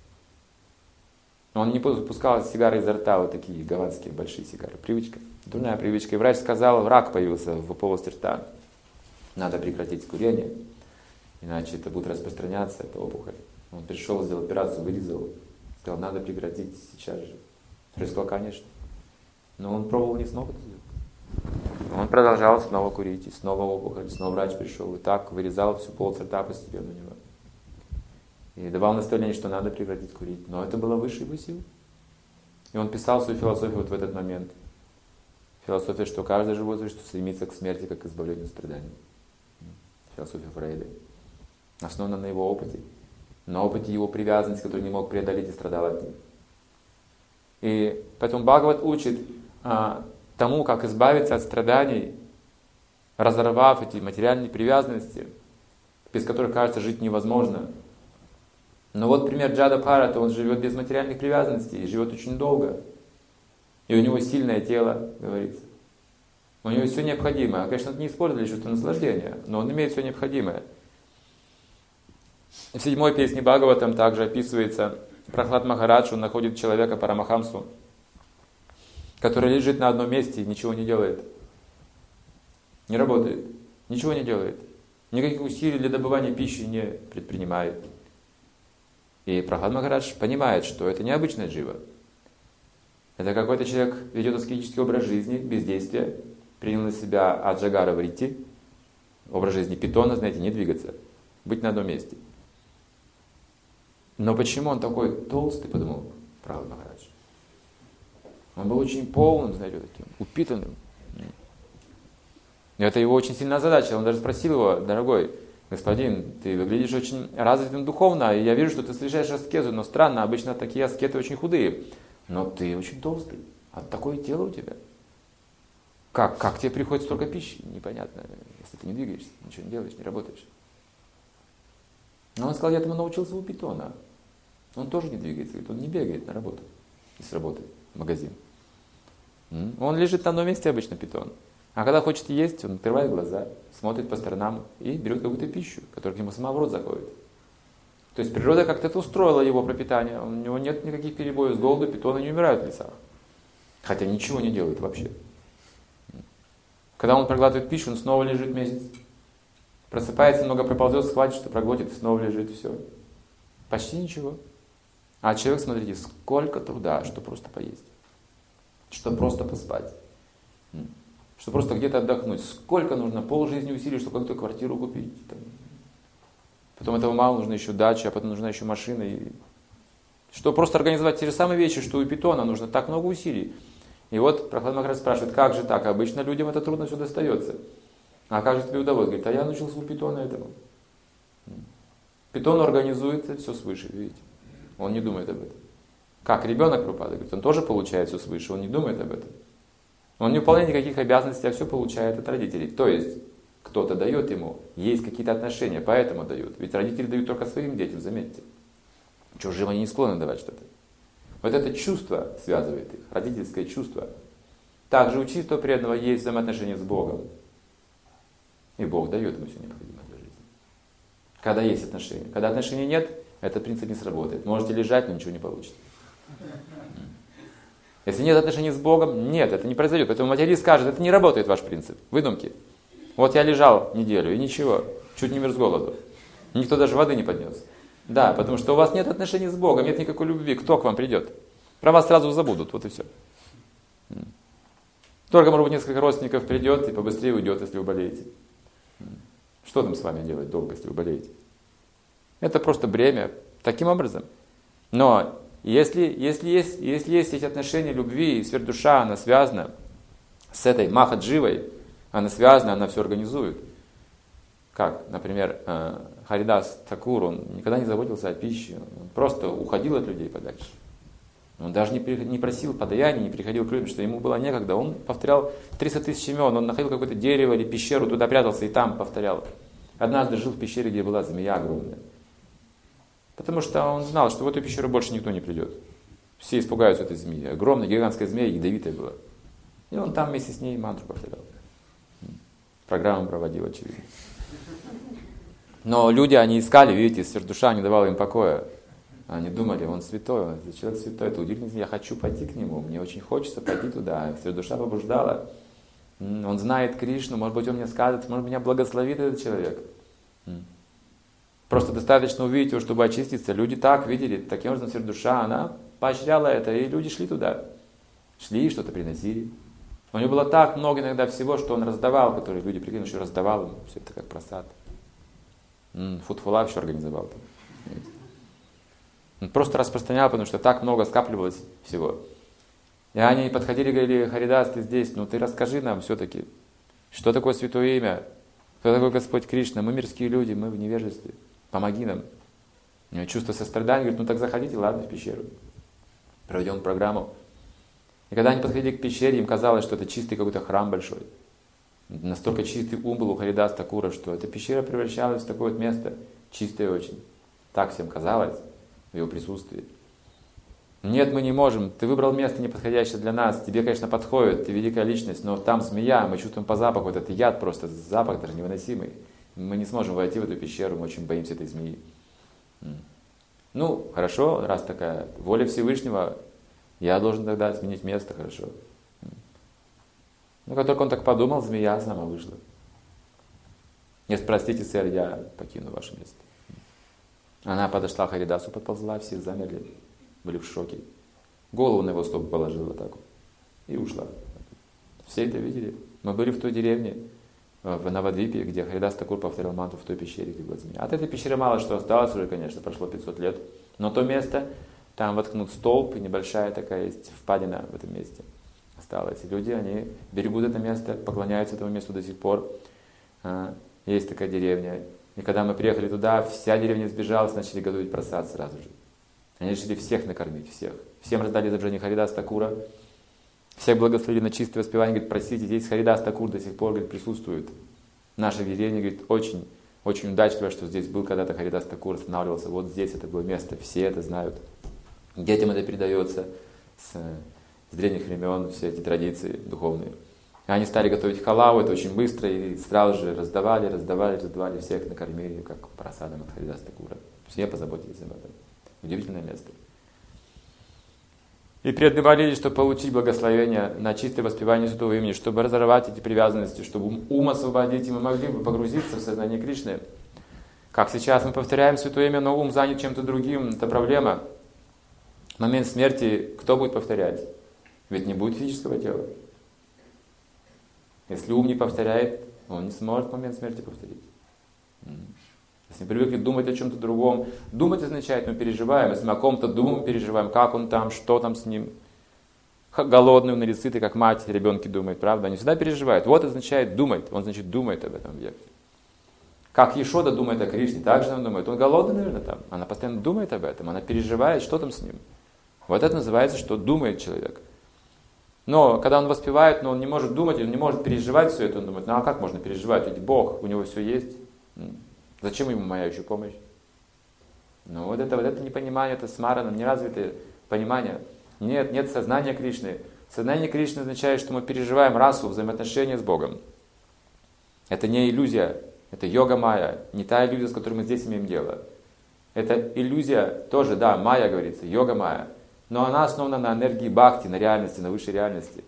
Он не пускал сигары изо рта, вот такие гаванские большие сигары. Привычка. Дурная привычка. И врач сказал, рак появился в полости рта. Надо прекратить курение, иначе это будет распространяться, это опухоль. Он пришел, сделал операцию, вырезал. Сказал, надо прекратить сейчас же. Я сказал, конечно. Но он пробовал не снова это сделать. Он продолжал снова курить, и снова опухоль, снова врач пришел. И так вырезал всю полость рта постепенно у него. И давал наставление, что надо прекратить курить. Но это было выше его сил. И он писал свою философию вот в этот момент. Философия, что каждое живое существо стремится к смерти, как к избавлению от страданий. Философия Фрейда. Основана на его опыте. На опыте его привязанности, который не мог преодолеть и страдал от них. И поэтому Бхагават учит тому, как избавиться от страданий, разорвав эти материальные привязанности, без которых, кажется, жить невозможно. Но вот пример Джада Бхарата, он живет без материальных привязанностей, и живет очень долго. И у него сильное тело, говорится. У него все необходимое. Конечно, он не использует для чувства наслаждения, но он имеет все необходимое. В 7-й песне Бхагаватам также описывается, Прахлад Махарадж, он находит человека Парамахамсу, который лежит на одном месте и ничего не делает. Не работает, ничего не делает. Никаких усилий для добывания пищи не предпринимает. И Прахлад Махарадж понимает, что это необычная джива. Это какой-то человек ведет аскетический образ жизни, бездействия, принял на себя аджагара вритти, образ жизни питона, знаете, не двигаться, быть на одном месте. Но почему он такой толстый, подумал Прахлад Махарадж. Он был очень полным, знаете, таким, упитанным. И это его очень сильно озадачило. Он даже спросил его, дорогой господин, ты выглядишь очень развитым духовно, и я вижу, что ты совершаешь аскезу, но странно, обычно такие аскеты очень худые. Но ты очень толстый, а такое тело у тебя. Как тебе приходит столько пищи? Непонятно, если ты не двигаешься, ничего не делаешь, не работаешь. Но он сказал, я этому научился у питона. Он тоже не двигается, он не бегает на работу, с работы, в магазин. Он лежит на одном месте обычно, питон. А когда хочет есть, он открывает глаза, смотрит по сторонам и берет какую-то пищу, которая к нему сама в рот заходит. То есть природа как-то это устроила его пропитание. У него нет никаких перебоев с голоду, питоны не умирают в лесах. Хотя ничего не делают вообще. Когда он проглатывает пищу, он снова лежит месяц. Просыпается, немного проползет, схватит, что проглотит, снова лежит, все. Почти ничего. А человек, смотрите, сколько труда, что просто поесть. Что просто поспать. Что просто где-то отдохнуть. Сколько нужно полжизни усилий, чтобы какую-то квартиру купить. Потом этого мало, нужно еще дача, а потом нужна еще машина. И что просто организовать те же самые вещи, что у питона, нужно так много усилий. И вот Прахлад Махарадж спрашивает, как же так? Обычно людям это трудно все достается. А как же тебе удалось? Говорит, а я научился у питона этому. Питон организует все свыше, видите. Он не думает об этом. Как ребенок Прабхупада, говорит, он тоже получает все свыше, он не думает об этом. Он не выполняет никаких обязанностей, а все получает от родителей. То есть, кто-то дает ему, есть какие-то отношения, поэтому дают. Ведь родители дают только своим детям, заметьте. Чужим они не склонны давать что-то. Вот это чувство связывает их, родительское чувство. Также у чистого преданного есть взаимоотношения с Богом. И Бог дает ему все необходимое для жизни. Когда есть отношения. Когда отношений нет, этот принцип не сработает. Можете лежать, но ничего не получится. Если нет отношений с Богом, нет, это не произойдет. Поэтому материалист скажет, это не работает ваш принцип. Выдумки. Вот я лежал неделю, и ничего, чуть не умер с голоду. Никто даже воды не поднес. Да, потому что у вас нет отношений с Богом, нет никакой любви. Кто к вам придет? Про вас сразу забудут, вот и все. Только, может быть, несколько родственников придет и побыстрее уйдет, если вы болеете. Что там с вами делать долго, если вы болеете? Это просто бремя. Таким образом. Но если есть эти отношения любви, и сверхдуша, она связана с этой Махадживой, она связана, она все организует. Как, например, Харидас Такур, он никогда не заботился о пище, он просто уходил от людей подальше. Он даже не просил подаяния, не приходил к людям, что ему было некогда. Он повторял 300 тысяч имен, он находил какое-то дерево или пещеру, туда прятался и там повторял. Однажды жил в пещере, где была змея огромная. Потому что он знал, что в эту пещеру больше никто не придет. Все испугаются этой змеи. Огромная гигантская змея, ядовитая была. И он там вместе с ней мантру повторял. Программу проводил, очевидно. Но люди, они искали, видите, сверхдуша не давала им покоя. Они думали, он святой, он человек святой, это удивительно, я хочу пойти к нему, мне очень хочется пойти туда. Сверхдуша побуждала. Он знает Кришну, может быть, он мне скажет, может, меня благословит этот человек. Просто достаточно увидеть его, чтобы очиститься. Люди так видели, таким образом сверхдуша, она поощряла это, и люди шли туда. Шли, что-то приносили. У него было так много иногда всего, что он раздавал, которые люди прикинули, что раздавал им. Все это как просад. Футфула все организовал там. Он просто распространял, потому что так много скапливалось всего. И они подходили и говорили, Харидас, ты здесь, ты расскажи нам все-таки, что такое святое имя, кто такой Господь Кришна, мы мирские люди, мы в невежестве, помоги нам. Чувство сострадания, говорит, так заходите, ладно, в пещеру. Проведем программу. И когда они подходили к пещере, им казалось, что это чистый какой-то храм большой. Настолько чистый ум был у Харидас Такура, что эта пещера превращалась в такое вот место, чистое очень. Так всем казалось в его присутствии. Нет, мы не можем, ты выбрал место неподходящее для нас, тебе, конечно, подходит, ты великая личность, но там змея, мы чувствуем по запаху, вот этот яд просто, запах даже невыносимый. Мы не сможем войти в эту пещеру, мы очень боимся этой змеи. Хорошо, раз такая воля Всевышнего, я должен тогда сменить место, хорошо. Как только он так подумал, змея сама вышла. Нет, простите, сэр, я покину ваше место. Она подошла к Харидасу, подползла, все замерли, были в шоке. Голову на его стопу положила так вот и ушла. Все это видели. Мы были в той деревне, в Навадвипе, где Харидас Такур повторял мантру в той пещере, где была змея. От этой пещеры мало что осталось уже, конечно, прошло 500 лет. Но то место, там воткнут столб, и небольшая такая есть впадина в этом месте осталась. И люди, они берегут это место, поклоняются этому месту до сих пор. Есть такая деревня. И когда мы приехали туда, вся деревня сбежалась, начали готовить просад сразу же. Они решили всех накормить, всех. Всем раздали изображение Харидас Такура. Всех благословили на чистое воспевание. Говорит, простите, здесь Харидас Такур до сих пор, говорит, присутствует. Наша деревня, говорит, очень, очень удачливо, что здесь был когда-то Харидас Такур, останавливался. Вот здесь это было место, все это знают. Детям это передается с древних времен, все эти традиции духовные. И они стали готовить халаву, это очень быстро, и сразу же раздавали, всех накормили, как просадом от Харидас Такура. Все позаботились об этом. Удивительное место. И преданные молились, чтобы получить благословение на чистое воспевание Святого имени, чтобы разорвать эти привязанности, чтобы ум освободить, и мы могли бы погрузиться в сознание Кришны. Как сейчас мы повторяем Святое имя, но ум занят чем-то другим, это проблема. В момент смерти кто будет повторять? Ведь не будет физического тела. Если ум не повторяет, он не сможет в момент смерти повторить. Если мы привыкли думать о чем-то другом, думать означает, мы переживаем. Если мы о ком-то думаем, переживаем, как он там, что там с ним. Голодный он или сытый, как мать о ребенке думает, правда? Они всегда переживают. Вот означает думать, он значит думает об этом объекте. Как Ешода думает о Кришне, так же она думает. Он голодный, наверное, там. Она постоянно думает об этом, она переживает, что там с ним. Вот это называется, что думает человек. Но когда он воспевает, но он не может думать, он не может переживать все это, он думает, ну а как можно переживать, ведь Бог, у него все есть, зачем ему моя еще помощь? Ну вот это непонимание, это смарана, неразвитое понимание. Нет сознания Кришны. Сознание Кришны означает, что мы переживаем расу, взаимоотношения с Богом. Это не иллюзия, это йога майя, не та иллюзия, с которой мы здесь имеем дело. Это иллюзия тоже, да, майя говорится, йога майя, но она основана на энергии бхакти, на реальности, на высшей реальности.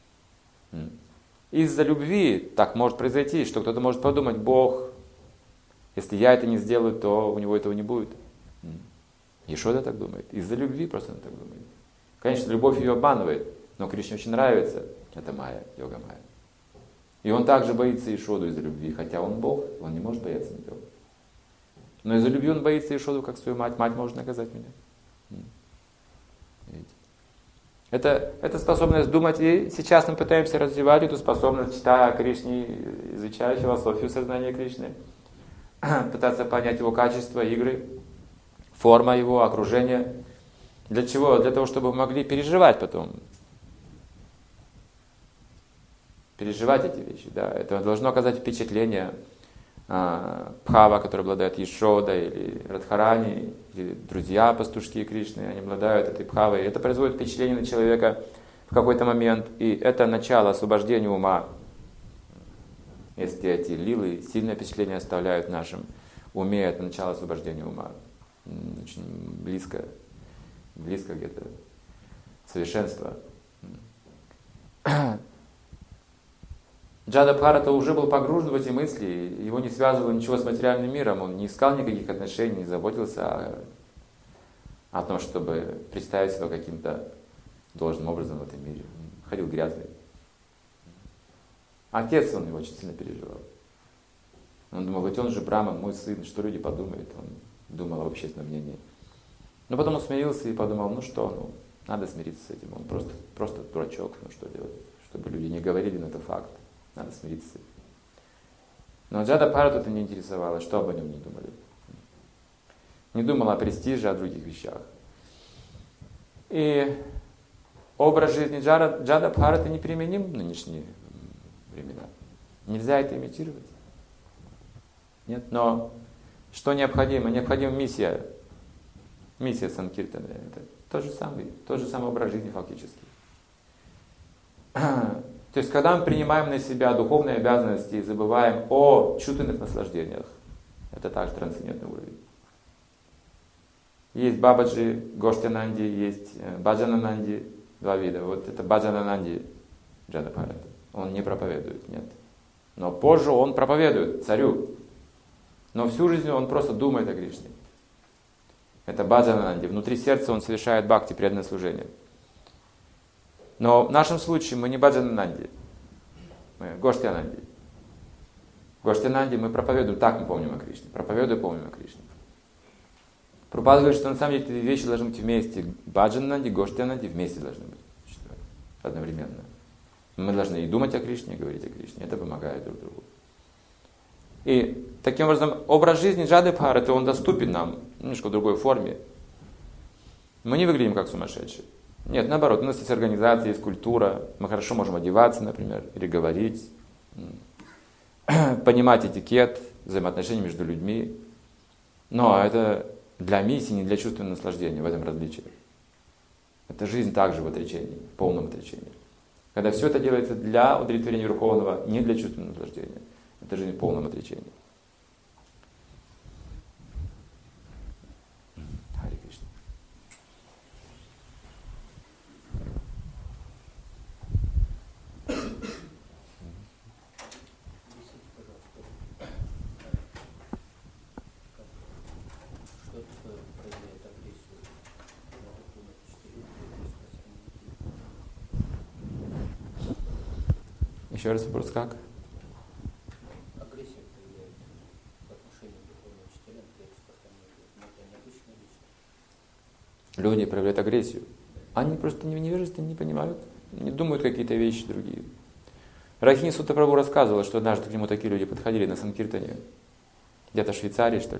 Из-за любви так может произойти, что кто-то может подумать, Бог, если я это не сделаю, то у него этого не будет. Ешода так думает. Из-за любви просто она так думает. Конечно, любовь ее обманывает, но Кришне очень нравится. Это майя, йога майя. И он также боится Ешоду из-за любви, хотя он Бог, он не может бояться нее. Но из-за любви он боится Ешоду, как свою мать. Мать может наказать меня. Видите? Это способность думать, и сейчас мы пытаемся развивать эту способность, читая о Кришне, изучая философию сознания Кришны, пытаться понять его качество, игры, форма его, окружение. Для чего? Для того, чтобы мы могли переживать потом. Переживать эти вещи, да. Это должно оказать впечатление Бхава, который обладает Ешодой, или Радхарани, или друзья пастушки Кришны, они обладают этой Бхавой. Это производит впечатление на человека в какой-то момент, и это начало освобождения ума. Если эти лилы сильное впечатление оставляют в нашем уме, это начало освобождения ума. Очень близко где-то совершенство. Джада Бхарата уже был погружен в эти мысли, его не связывало ничего с материальным миром, он не искал никаких отношений, не заботился о том, чтобы представить себя каким-то должным образом в этом мире. Он ходил грязный. Отец он его очень сильно переживал. Он думал, ведь он же браман, мой сын, что люди подумают? Он думал об общественном мнении. Но потом он смирился и подумал, надо смириться с этим, он просто дурачок, что делать, чтобы люди не говорили, но это факт. Надо смириться с этим. Но Джада Бхарату это не интересовало, что об нем не думали. Не думал о престиже, о других вещах. И образ жизни Джада Бхараты неприменим в нынешние времена. Нельзя это имитировать. Нет, но что необходимо? Необходима миссия. Миссия Санкиртаны. Это тот же самый образ жизни фактически. То есть, когда мы принимаем на себя духовные обязанности и забываем о чувственных наслаждениях, это также трансцендентный уровень. Есть Бабаджи, Гоштянанди, есть Баджанананди, два вида. Вот это Баджанананди Джада Бхарата. Он не проповедует, нет. Но позже он проповедует царю. Но всю жизнь он просто думает о Кришне. Это Баджанананди. Внутри сердца он совершает бхакти, преданное служение. Но в нашем случае мы не Баджанананди, мы Гоштянанди. Гоштянанди мы проповедуем, так мы помним о Кришне. Проповедуем, помним о Кришне. Прабхупада говорит, что на самом деле эти вещи должны быть вместе. Баджананди, Гоштянанди вместе должны быть одновременно. Мы должны и думать о Кришне, и говорить о Кришне. Это помогает друг другу. И таким образом образ жизни Джады Бхараты, он доступен нам немножко в другой форме. Мы не выглядим как сумасшедшие. Нет, наоборот, у нас есть организация, есть культура, мы хорошо можем одеваться, например, или говорить, понимать этикет, взаимоотношения между людьми. Но это для миссии, не для чувственного наслаждения, в этом различие. Это жизнь также в отречении, в полном отречении. Когда все это делается для удовлетворения Верховного, не для чувственного наслаждения. Это жизнь в полном отречении. Харе Кришна. Еще раз вопрос, как? Агрессия проявляет в отношении духовного учителя, это необычная личность. Люди проявляют агрессию. Они просто невежественны, не понимают, не думают какие-то вещи другие. Рахини Сутта Прабху рассказывала, что однажды к нему такие люди подходили на Санкиртане, где-то в Швейцарии, что ли.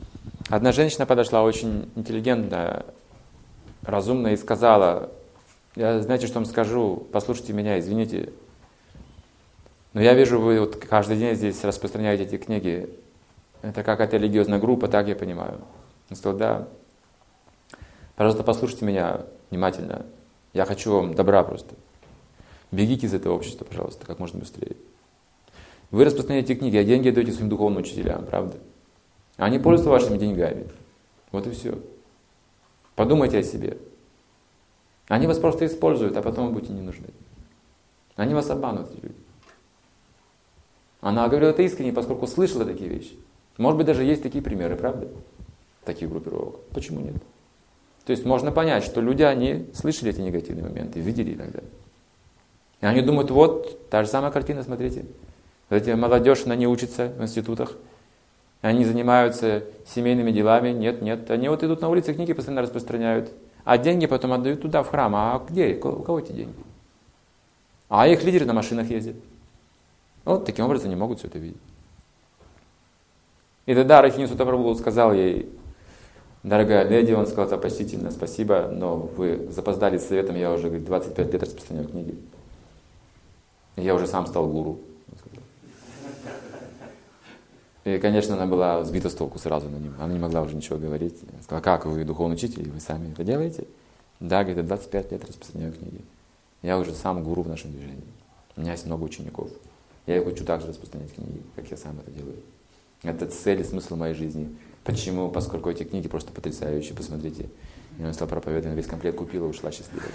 Одна женщина подошла, очень интеллигентная, разумная, и сказала: Я, знаете, что вам скажу? Послушайте меня, извините. Но я вижу, вы вот каждый день здесь распространяете эти книги. Это какая-то религиозная группа, так я понимаю. Он сказал, да. Пожалуйста, послушайте меня внимательно. Я хочу вам добра просто. Бегите из этого общества, пожалуйста, как можно быстрее. Вы распространяете книги, а деньги даете своим духовным учителям, правда? Они пользуются вашими деньгами. Вот и все. Подумайте о себе. Они вас просто используют, а потом вы будете не нужны. Они вас обманут, эти люди. Она говорила это искренне, поскольку слышала такие вещи. Может быть, даже есть такие примеры, правда? Таких группировок. Почему нет? То есть можно понять, что люди, они слышали эти негативные моменты, видели иногда. И они думают, вот, та же самая картина, смотрите. Вот эти молодежь, она не учится в институтах. Они занимаются семейными делами. Нет. Они вот идут на улице, книги постоянно распространяют. А деньги потом отдают туда, в храм. А где? У кого эти деньги? А их лидеры на машинах ездят. Вот таким образом они могут все это видеть. И тогда Рахини Сутапрабху сказал ей, дорогая леди, он сказал, это почтительно, спасибо, но вы запоздали с советом, я уже, говорит, 25 лет распространяю книги. И я уже сам стал гуру. И, конечно, она была сбита с толку сразу на ним. Она не могла уже ничего говорить. Она сказала, как вы духовный учитель, вы сами это делаете? Да, говорит, 25 лет распространяю книги. Я уже сам гуру в нашем движении. У меня есть много учеников. Я их учу также распространять книги, как я сам это делаю. Это цель и смысл моей жизни. Почему? Поскольку эти книги просто потрясающие, посмотрите. Я стал проповедовать, весь комплект купила, ушла счастливой.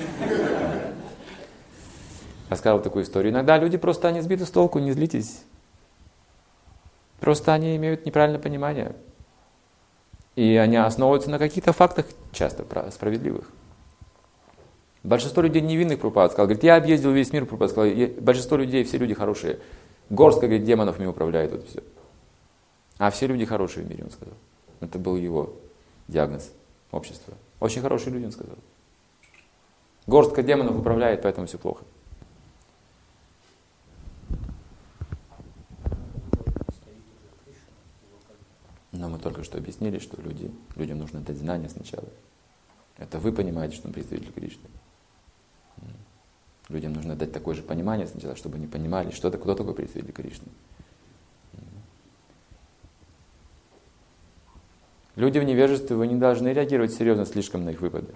Рассказывал такую историю. Иногда люди просто, они сбиты с толку, не злитесь. Просто они имеют неправильное понимание. И они основываются на каких-то фактах, часто справедливых. Большинство людей невинных, Прабхупада сказал, говорит, я объездил весь мир, Прабхупада сказал, большинство людей, все люди хорошие. Горстка, говорит, демонов ими управляет, вот все. А все люди хорошие в мире, он сказал. Это был его диагноз общества. Очень хорошие люди, он сказал. Горстка демонов управляет, поэтому все плохо. Но мы только что объяснили, что людям нужно дать знания сначала. Это вы понимаете, что он представитель Кришны. Людям нужно дать такое же понимание сначала, чтобы они понимали, кто такой представитель Кришны. Люди в невежестве, вы не должны реагировать серьезно слишком на их выпады.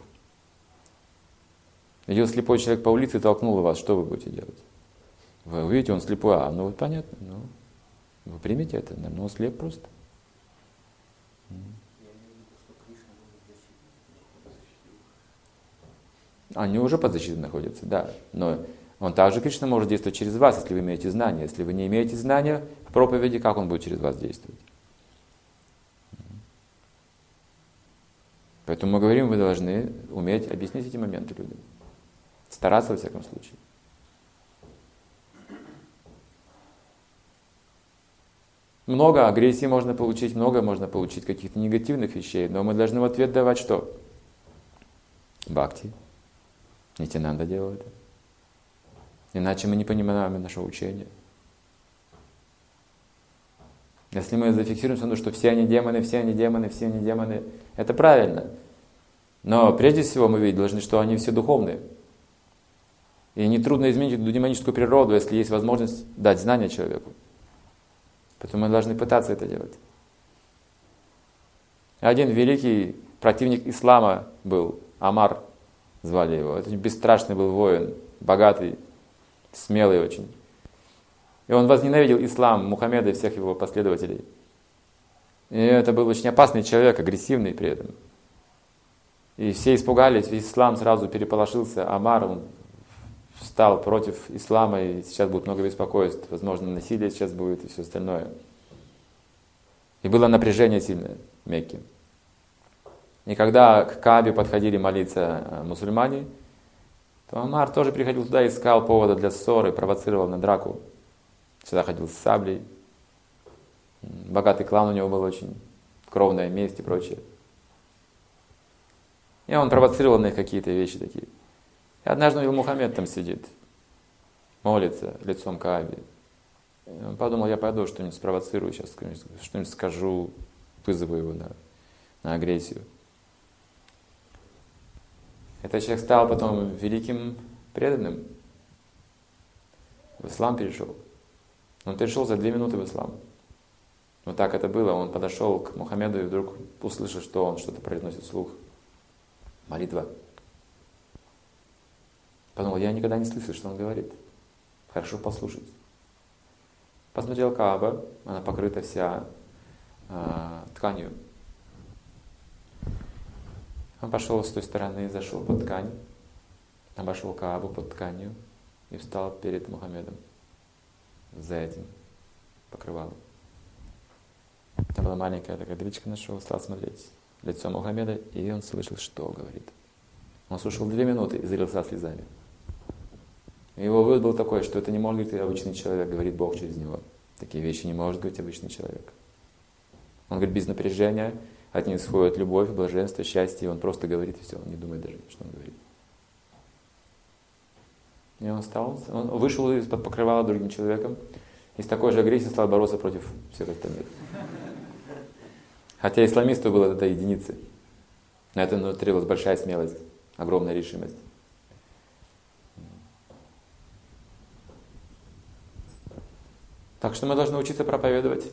Идет слепой человек по улице и толкнул вас, что вы будете делать? Вы увидите, он слепой, ну вот понятно, вы примете это, наверное, он слеп просто. Они уже под защитой находятся, да. Но он также, Кришна, может действовать через вас, если вы имеете знания. Если вы не имеете знания в проповеди, как он будет через вас действовать? Поэтому мы говорим, вы должны уметь объяснить эти моменты людям. Стараться во всяком случае. Много агрессии можно получить, много можно получить каких-то негативных вещей, но мы должны в ответ давать что? Бхакти. Нитянанда делал это. Иначе мы не понимаем наше учение. Если мы зафиксируемся на том, что все они демоны, все они демоны, все они демоны, это правильно. Но прежде всего мы видеть должны, что они все духовные. И нетрудно изменить эту демоническую природу, если есть возможность дать знания человеку. Поэтому мы должны пытаться это делать. Один великий противник ислама был, Амар звали его. Это бесстрашный был воин, богатый, смелый очень. И он возненавидел ислам, Мухаммеда и всех его последователей. И это был очень опасный человек, агрессивный при этом. И все испугались, весь ислам сразу переполошился. Амар, он встал против ислама, и сейчас будет много беспокойств. Возможно, насилие сейчас будет и все остальное. И было напряжение сильное в Мекке. И когда к Каабе подходили молиться мусульмане, то Амар тоже приходил туда, искал повода для ссоры, провоцировал на драку. Всегда ходил с саблей. Богатый клан у него был очень, кровная месть и прочее. И он провоцировал на них какие-то вещи такие. И однажды увидел, Мухаммед там сидит, молится лицом к Каабе. И он подумал, я пойду что-нибудь спровоцирую сейчас, что-нибудь скажу, вызову его на агрессию. Этот человек стал потом великим преданным. В ислам перешел. Он перешел за 2 минуты в ислам. Вот так это было. Он подошел к Мухаммеду и вдруг услышал, что он что-то произносит вслух. Молитва. Подумал, я никогда не слышал, что он говорит. Хорошо послушать. Посмотрел Кааба, она покрыта вся тканью. Он пошел с той стороны, зашел под ткань, обошел Каабу под тканью и встал перед Мухаммедом за этим покрывалом. Там была маленькая такая дырочка, нашел, стал смотреть лицо Мухаммеда, и он слышал, что говорит. Он слушал 2 минуты и залился слезами. Его вывод был такой, что это не может говорить обычный человек, говорит Бог через него. Такие вещи не может говорить обычный человек. Он говорит без напряжения, от него исходит любовь, блаженство, счастье, и он просто говорит, и все, он не думает даже, что он говорит. И он встал, он вышел из-под покрывала другим человеком, и с такой же агрессией стал бороться против всех остальных. Хотя исламистов было это единицы. На это требовалась большая смелость, огромная решимость. Так что мы должны учиться проповедовать.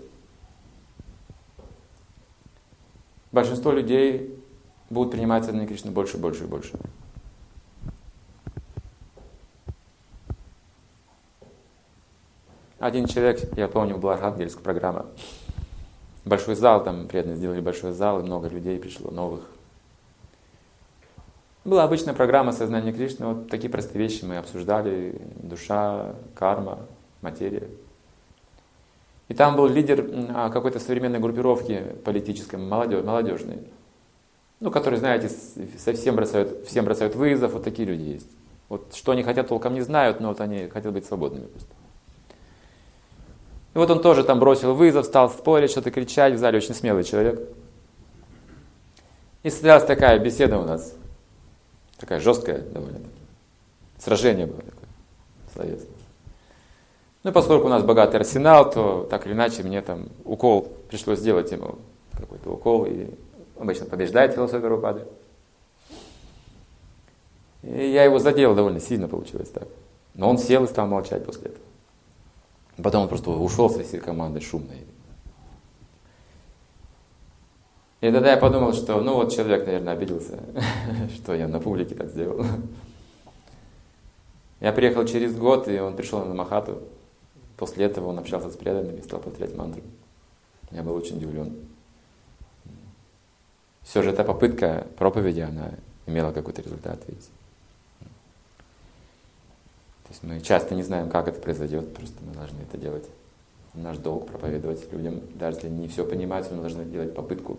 Большинство людей будут принимать сознание Кришны больше, больше и больше. Один человек, я помню, была архангельская программа. Большой зал, там преданные сделали большой зал, и много людей пришло, новых. Была обычная программа сознания Кришны, вот такие простые вещи мы обсуждали: душа, карма, материя. И там был лидер какой-то современной группировки политической, молодежной, которые, знаете, всем бросают вызов, вот такие люди есть. Вот что они хотят, толком не знают, но вот они хотят быть свободными просто. И вот он тоже там бросил вызов, стал спорить, что-то кричать в зале, очень смелый человек. И состоялась такая беседа у нас, такая жесткая довольно. Сражение было такое, словесное. Поскольку у нас богатый арсенал, то так или иначе мне там пришлось сделать ему какой-то укол, и обычно побеждает философия Прабхупады. И я его задел довольно сильно, получилось так. Но он сел и стал молчать после этого. Потом он просто ушел со всей командой шумной. И тогда я подумал, что человек, наверное, обиделся, что я на публике так сделал. Я приехал через год, и он пришел на Махату. После этого он общался с преданными и стал повторять мантру. Я был очень удивлен. Все же эта попытка проповеди, она имела какой-то результат, видите. То есть мы часто не знаем, как это произойдет, просто мы должны это делать. Наш долг проповедовать людям, даже если не все понимают, мы должны делать попытку.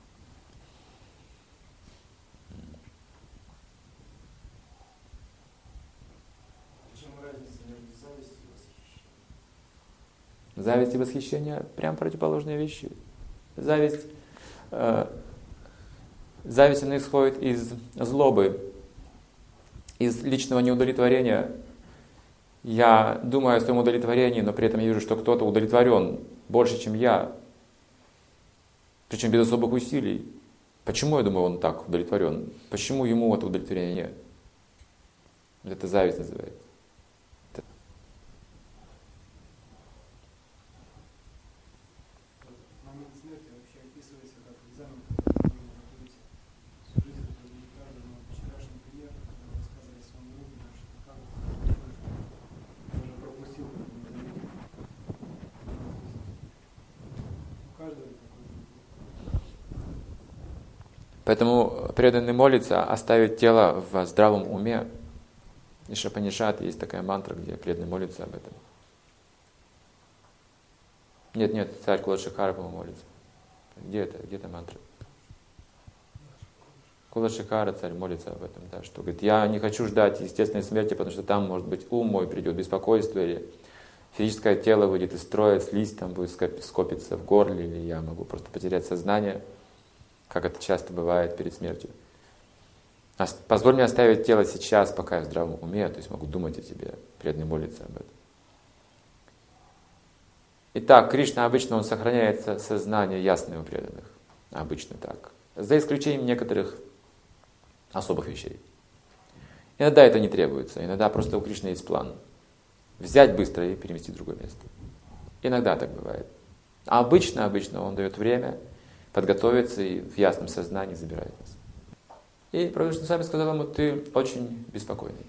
Зависть и восхищение – прям противоположные вещи. Зависть, она исходит из злобы, из личного неудовлетворения. Я думаю о своем удовлетворении, но при этом я вижу, что кто-то удовлетворен больше, чем я. Причем без особых усилий. Почему я думаю, он так удовлетворен? Почему ему это удовлетворение нет? Это зависть называется. Поэтому преданный молится оставить тело в здравом уме. И Шапанишат есть такая мантра, где преданный молится об этом. Нет, царь Кулашикара, по-моему, молится. Где это мантра? Кулашикара царь молится об этом, да, что говорит, я не хочу ждать естественной смерти, потому что там, может быть, ум мой придет, беспокойство, или физическое тело выйдет из строя, слизь там будет скопиться в горле, или я могу просто потерять сознание, как это часто бывает перед смертью. Позволь мне оставить тело сейчас, пока я в здравом уме, то есть могу думать о тебе, преданный молиться об этом. Итак, Кришна обычно он сохраняет сознание ясное у преданных. Обычно так. За исключением некоторых особых вещей. Иногда это не требуется, иногда просто у Кришны есть план. Взять быстро и переместить в другое место. Иногда так бывает. А обычно он дает время подготовиться и в ясном сознании забирает нас. И Прабхупада Госвами сказал ему: ты очень беспокойный.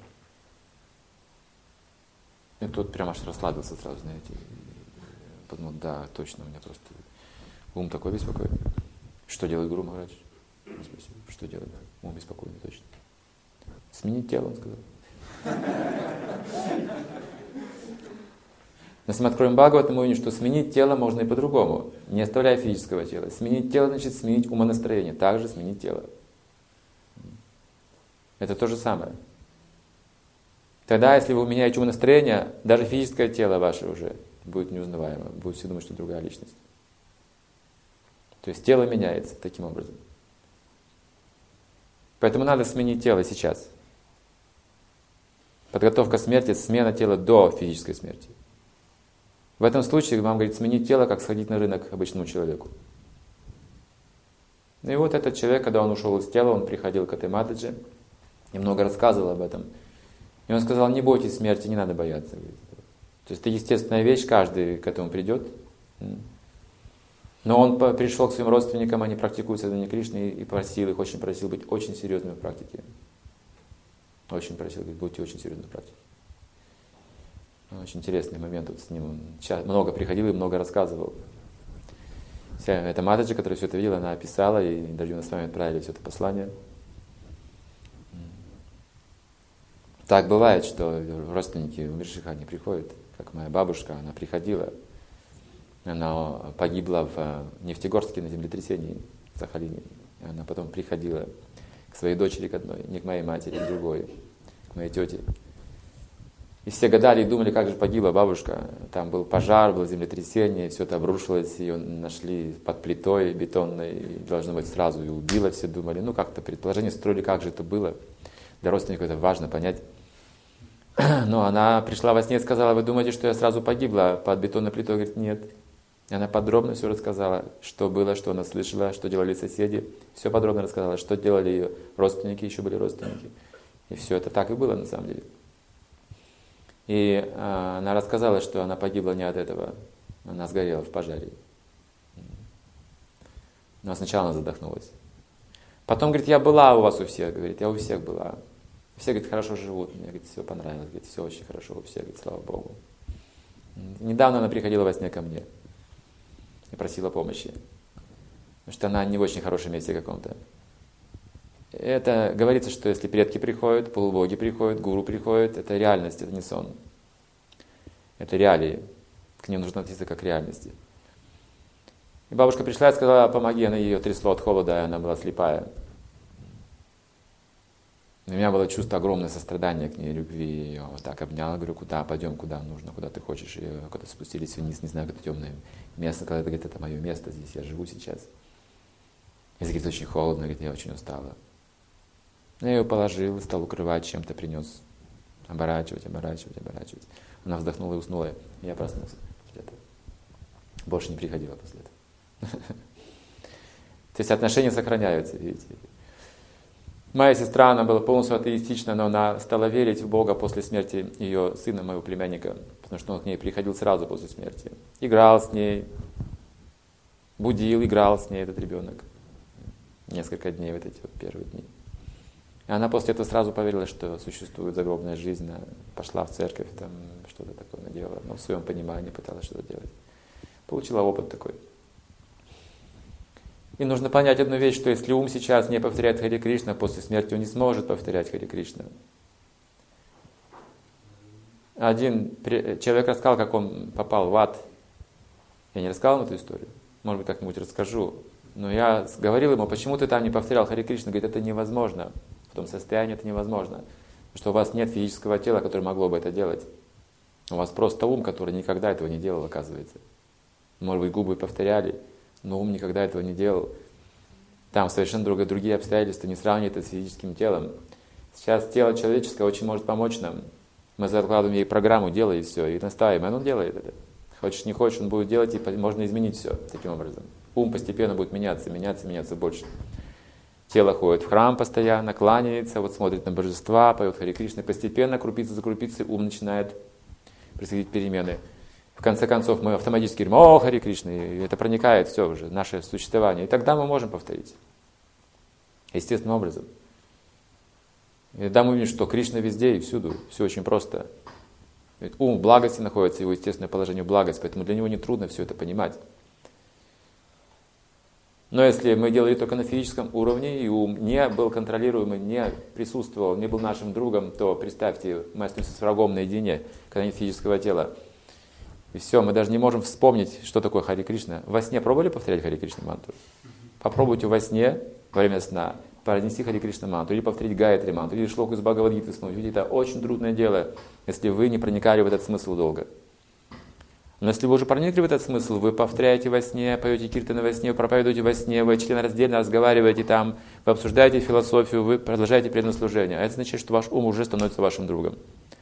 И тот прямо аж расслабился сразу, знаете. Подумал: да, точно, у меня просто ум такой беспокойный. Что делает Гуру Махарадж? Спросил: что делает? Ум беспокойный, точно. Сменить тело, он сказал. Но если мы откроем Бхагават, мы увидим, что сменить тело можно и по-другому, не оставляя физического тела. Сменить тело значит сменить умонастроение, также сменить тело. Это то же самое. Тогда, если вы меняете умонастроение, даже физическое тело ваше уже будет неузнаваемо, будет все думать, что другая личность. То есть тело меняется таким образом. Поэтому надо сменить тело сейчас. Подготовка к смерти – это смена тела до физической смерти. В этом случае вам говорит сменить тело, как сходить на рынок обычному человеку. И вот этот человек, когда он ушел из тела, он приходил к этой Матаджи и много рассказывал об этом. И он сказал: не бойтесь смерти, не надо бояться. То есть это естественная вещь, каждый к этому придет. Но он пришел к своим родственникам, они практикуют сознание Кришны, и просил их, очень просил быть очень серьезными в практике. Очень просил, говорит: будьте очень серьезны в практике. Очень интересный момент вот с ним. Он много приходил и много рассказывал. Вся эта Матаджи, которая все это видела, она описала, и Дарьюна с вами отправили все это послание. Так бывает, что родственники умерших, они приходят, как моя бабушка, она приходила. Она погибла в Нефтегорске на землетрясении в Сахалине. Она потом приходила к своей дочери, к одной, не к моей матери, к другой, к моей тете. И все гадали и думали, как же погибла бабушка. Там был пожар, было землетрясение, все это обрушилось, ее нашли под плитой бетонной, и, должно быть, сразу и убило. Все думали, ну как-то предположение строили, как же это было. Для родственников это важно понять. Но она пришла во сне и сказала: вы думаете, что я сразу погибла под бетонной плитой? Говорит: нет. И она подробно все рассказала, что было, что она слышала, что делали соседи. Все подробно рассказала, что делали ее родственники, еще были родственники. И все это так и было на самом деле. И она рассказала, что она погибла не от этого, она сгорела в пожаре. Но сначала она задохнулась. Потом, говорит: я была у вас у всех, говорит, я у всех была. Все, говорит, хорошо живут, мне, говорит, все понравилось, говорит, все очень хорошо у всех, говорит, слава Богу. Недавно она приходила во сне ко мне и просила помощи, потому что она не в очень хорошем месте каком-то. Это говорится, что если предки приходят, полубоги приходят, гуру приходят, это реальность, это не сон. Это реалии. К ним нужно относиться как к реальности. И бабушка пришла и сказала: помоги, она ее трясло от холода, и она была слепая. У меня было чувство огромное сострадания к ней, любви. Я ее вот так обняла, говорю: куда, пойдем, куда нужно, куда ты хочешь. И когда спустились вниз, не знаю, какое-то темное место, когда говорит: это мое место, здесь я живу сейчас. И говорит: очень холодно, говорит, я очень устала. Я ее положил, стал укрывать чем-то, принес, оборачивать. Она вздохнула и уснула. И я проснулся после этого. Больше не приходила после этого. То есть отношения сохраняются, видите. Моя сестра, она была полностью атеистична, но она стала верить в Бога после смерти ее сына, моего племянника, потому что он к ней приходил сразу после смерти. Играл с ней, будил, играл с ней этот ребенок. Несколько дней, вот эти вот первые дни. И она после этого сразу поверила, что существует загробная жизнь, она пошла в церковь, там что-то такое наделала, но в своем понимании пыталась что-то делать. Получила опыт такой. И нужно понять одну вещь, что если ум сейчас не повторяет Харе Кришна, после смерти он не сможет повторять Харе Кришна. Один человек рассказал, как он попал в ад. Я не рассказал ему эту историю, может быть, как-нибудь расскажу. Но я говорил ему: почему ты там не повторял Харе Кришна? Говорит: это невозможно. В том состоянии это невозможно. Потому что у вас нет физического тела, которое могло бы это делать. У вас просто ум, который никогда этого не делал, оказывается. Может быть, губы повторяли, но ум никогда этого не делал. Там совершенно другие обстоятельства, не сравнивать это с физическим телом. Сейчас тело человеческое очень может помочь нам. Мы закладываем ей программу, делай и все, и настаиваем, и он делает это. Хочешь, не хочешь, он будет делать, и можно изменить все таким образом. Ум постепенно будет меняться больше. Тело ходит в храм постоянно, кланяется, вот смотрит на божества, поет Харе Кришна. Постепенно, крупица за крупицей, ум начинает происходить перемены. В конце концов, мы автоматически говорим: «О, Харе Кришна», и это проникает все уже, наше существование. И тогда мы можем повторить. Естественным образом. И тогда мы видим, что Кришна везде и всюду. Все очень просто. Ведь ум в благости находится, его естественное положение в благость, поэтому для него не трудно все это понимать. Но если мы делали только на физическом уровне, и ум не был контролируемый, не присутствовал, не был нашим другом, то представьте, мы остаемся с врагом наедине, когда нет физического тела. И все, мы даже не можем вспомнить, что такое Харе Кришна. Во сне пробовали повторять Харе Кришна мантру? Попробуйте во сне, во время сна, произнести Харе Кришна мантру, или повторить Гаятри мантру, или шлоку из Бхагавад-гиты снова. Видите, это очень трудное дело, если вы не проникали в этот смысл долго. Но если вы уже проникли в этот смысл, вы повторяете во сне, поете киртаны во сне, проповедуете во сне, вы членораздельно разговариваете там, вы обсуждаете философию, вы продолжаете преданное служение. А это означает, что ваш ум уже становится вашим другом.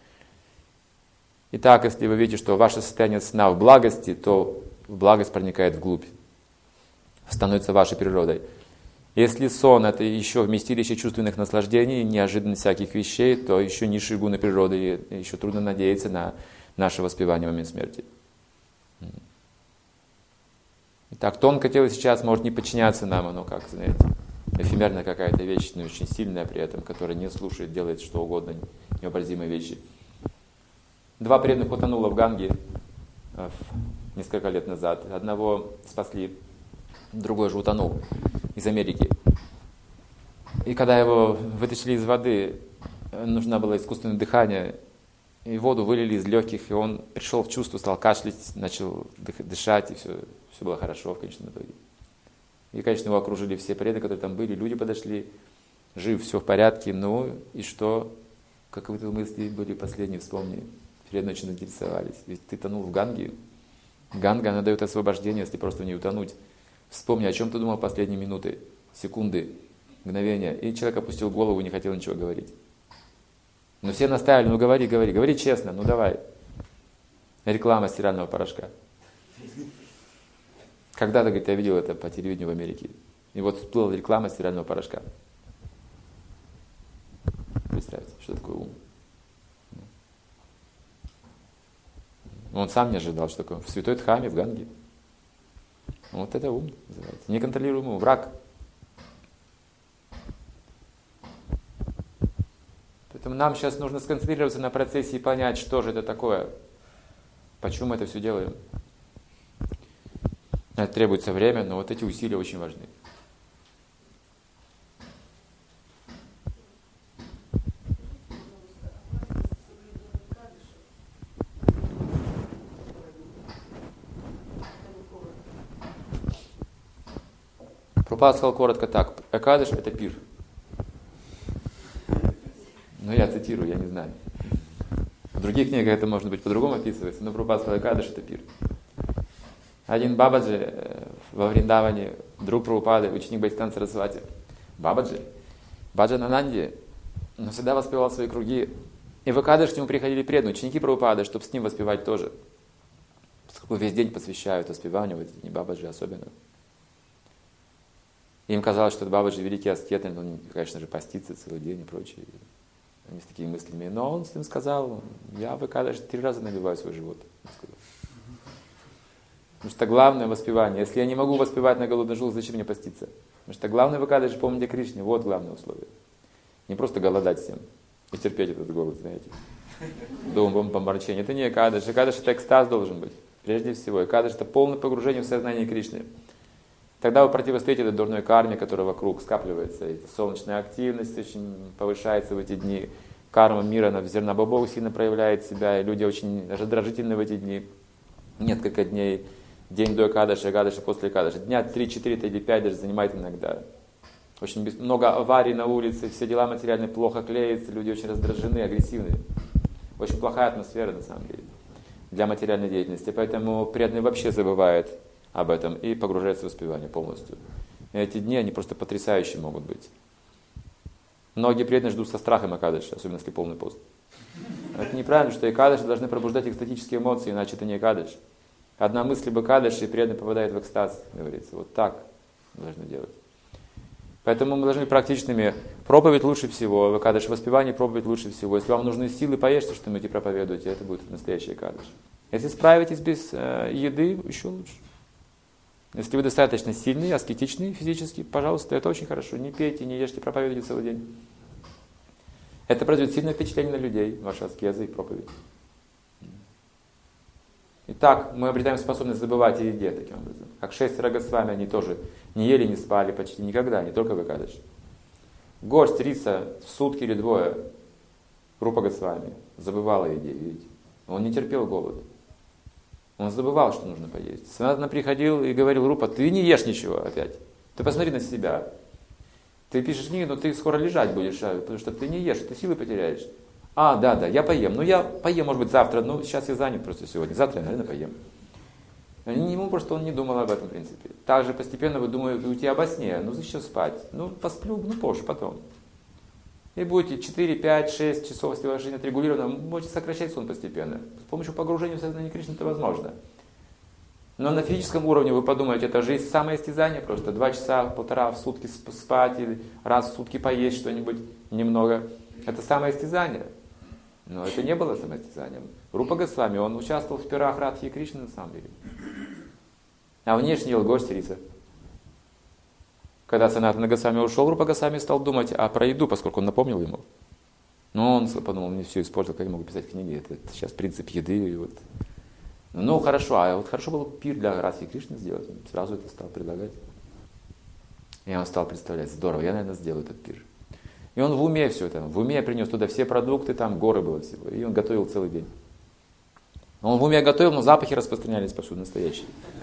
Итак, если вы видите, что ваше состояние сна в благости, то благость проникает вглубь, становится вашей природой. Если сон — это еще вместилище чувственных наслаждений, неожиданных всяких вещей, то еще низшие гуны природы, и еще трудно надеяться на наше воспевание в момент смерти. Итак, тонкое тело сейчас может не подчиняться нам, оно, как, знаете, эфемерная какая-то вещь, но очень сильная при этом, которая не слушает, делает что угодно, невообразимые вещи. 2 преданных утонуло в Ганге несколько лет назад. Одного спасли, другой же утонул из Америки. И когда его вытащили из воды, нужно было искусственное дыхание, и воду вылили из легких, и он пришел в чувство, стал кашлять, начал дышать, и все было хорошо в конечном итоге. И, конечно, его окружили все преданные, которые там были, люди подошли, жив, все в порядке, ну и что? Каковы мысли были последние, вспомни. Преданные очень интересовались. Ведь ты тонул в Ганге. Ганга, она дает освобождение, если просто в ней утонуть. Вспомни, о чем ты думал последние минуты, секунды, мгновения. И человек опустил голову и не хотел ничего говорить. Но все наставили: ну говори честно, ну давай. Реклама стирального порошка. Когда-то, говорит, я видел это по телевидению в Америке. И вот всплыла реклама стирального порошка. Представьте, что такое ум. Он сам не ожидал, что такое в святой Дхаме, в Ганге. Вот это ум называется. Неконтролируемый ум, враг. Поэтому нам сейчас нужно сконцентрироваться на процессе и понять, что же это такое, почему мы это все делаем. Это требуется время, но вот эти усилия очень важны. Прабхупада сказал коротко так: Экадыш — это пир. Ну, я цитирую, я не знаю. В других книгах это, может быть, по-другому описывается, но Прабхупада сказал: Экадыш — это пир. Один Бабаджи во Вриндаване, друг Прабхупады, ученик Бхактисиданта Сарасвати, Бабаджи, Баджанананди, но всегда воспевал свои круги. И в Экадыш к нему приходили преданные, ученики Прабхупады, чтобы с ним воспевать тоже. Поскольку весь день посвящают воспеванию, в эти дни Бабаджи особенно. Им казалось, что Бабаджи великий аскет, он, конечно же, постится целый день и прочее. Они с такими мыслями. Но он им сказал: я в Экадыш 3 раза набиваю свой живот. Потому что главное воспевание. Если я не могу воспевать на голодный желудок, зачем мне поститься? Потому что главное в Экадыш — помнить о Кришне. Вот главное условие. Не просто голодать всем и терпеть этот голод, знаете. Думом, помрачение. Это не Экадыш. Экадыш — это экстаз должен быть. Прежде всего. Экадыш — это полное погружение в сознание Кришны. Тогда вы противостоите этой дурной карме, которая вокруг скапливается. Эта солнечная активность очень повышается в эти дни. Карма мира, она в зернобобовых сильно проявляет себя. И люди очень раздражительны в эти дни. Несколько дней. День до Экадыши, Экадыши после Экадыши. Дня 3-4 или 5 даже занимает иногда. Очень много аварий на улице, все дела материальные плохо клеятся, люди очень раздражены, агрессивны. Очень плохая атмосфера на самом деле для материальной деятельности. Поэтому преданный вообще забывает об этом и погружается в воспевание полностью. И эти дни, они просто потрясающие могут быть. Многие преданные ждут со страхом Экадыши, особенно если полный пост. Это неправильно, что Экадыши должны пробуждать экстатические эмоции, иначе это не Экадыш. Одна мысль об Экадыши, и преданный попадает в экстаз, говорится. Вот так должны делать. Поэтому мы должны быть практичными. Проповедь лучше всего, Экадыш, воспевание проповедь лучше всего. Если вам нужны силы, поешьте что-нибудь и проповедуйте, это будет настоящий Экадыш. Если справитесь без еды, еще лучше. Если вы достаточно сильный, аскетичный физически, пожалуйста, это очень хорошо. Не пейте, не ешьте, проповедуйте целый день. Это произведет сильное впечатление на людей, ваша аскеза и проповедь. Итак, мы обретаем способность забывать о еде таким образом. Как 6 Госвами, они тоже не ели, не спали почти никогда, не только в Экадыш. Горсть риса в сутки или двое Рупа Госвами забывал о еде, видите. Он не терпел голод. Он забывал, что нужно поесть. Санатана приходил и говорил: Рупа, ты не ешь ничего опять. Ты посмотри на себя. Ты пишешь книгу, но ты скоро лежать будешь, потому что ты не ешь, ты силы потеряешь. Да, я поем. Ну, я поем, может быть, завтра. Ну, сейчас я занят просто сегодня. Завтра я, наверное, поем. Ему просто он не думал об этом, в принципе. Также постепенно вы думаете уйти обо сне. Ну, зачем спать? Ну, посплю, ну, позже, потом. И будете 4, 5, 6 часов, если ваше жизнь отрегулирована, можете сокращать сон постепенно. С помощью погружения в сознание Кришны это возможно. Но на физическом уровне вы подумаете, это жизнь самоистязание просто. 2 часа, 1,5 в сутки спать или раз в сутки поесть что-нибудь немного. Это самоистязание. Но это не было самоистязанием. Рупа Госвами, он участвовал в пирах Радхи Кришны на самом деле. А внешне ел горсть риса. Когда Санатана Госвами ушел, Рупа Госвами стал думать про еду, поскольку он напомнил ему. Но он подумал, мне все испортил, как я могу писать книги, это сейчас принцип еды. И вот. Ну хорошо, а вот хорошо было пир для Радхи Кришны сделать. Он сразу это стал предлагать. И он стал представлять, здорово, я, наверное, сделаю этот пир. И он в уме все это, в уме принес туда все продукты, там горы было всего. И он готовил целый день. Он в уме готовил, но запахи распространялись повсюду, настоящие.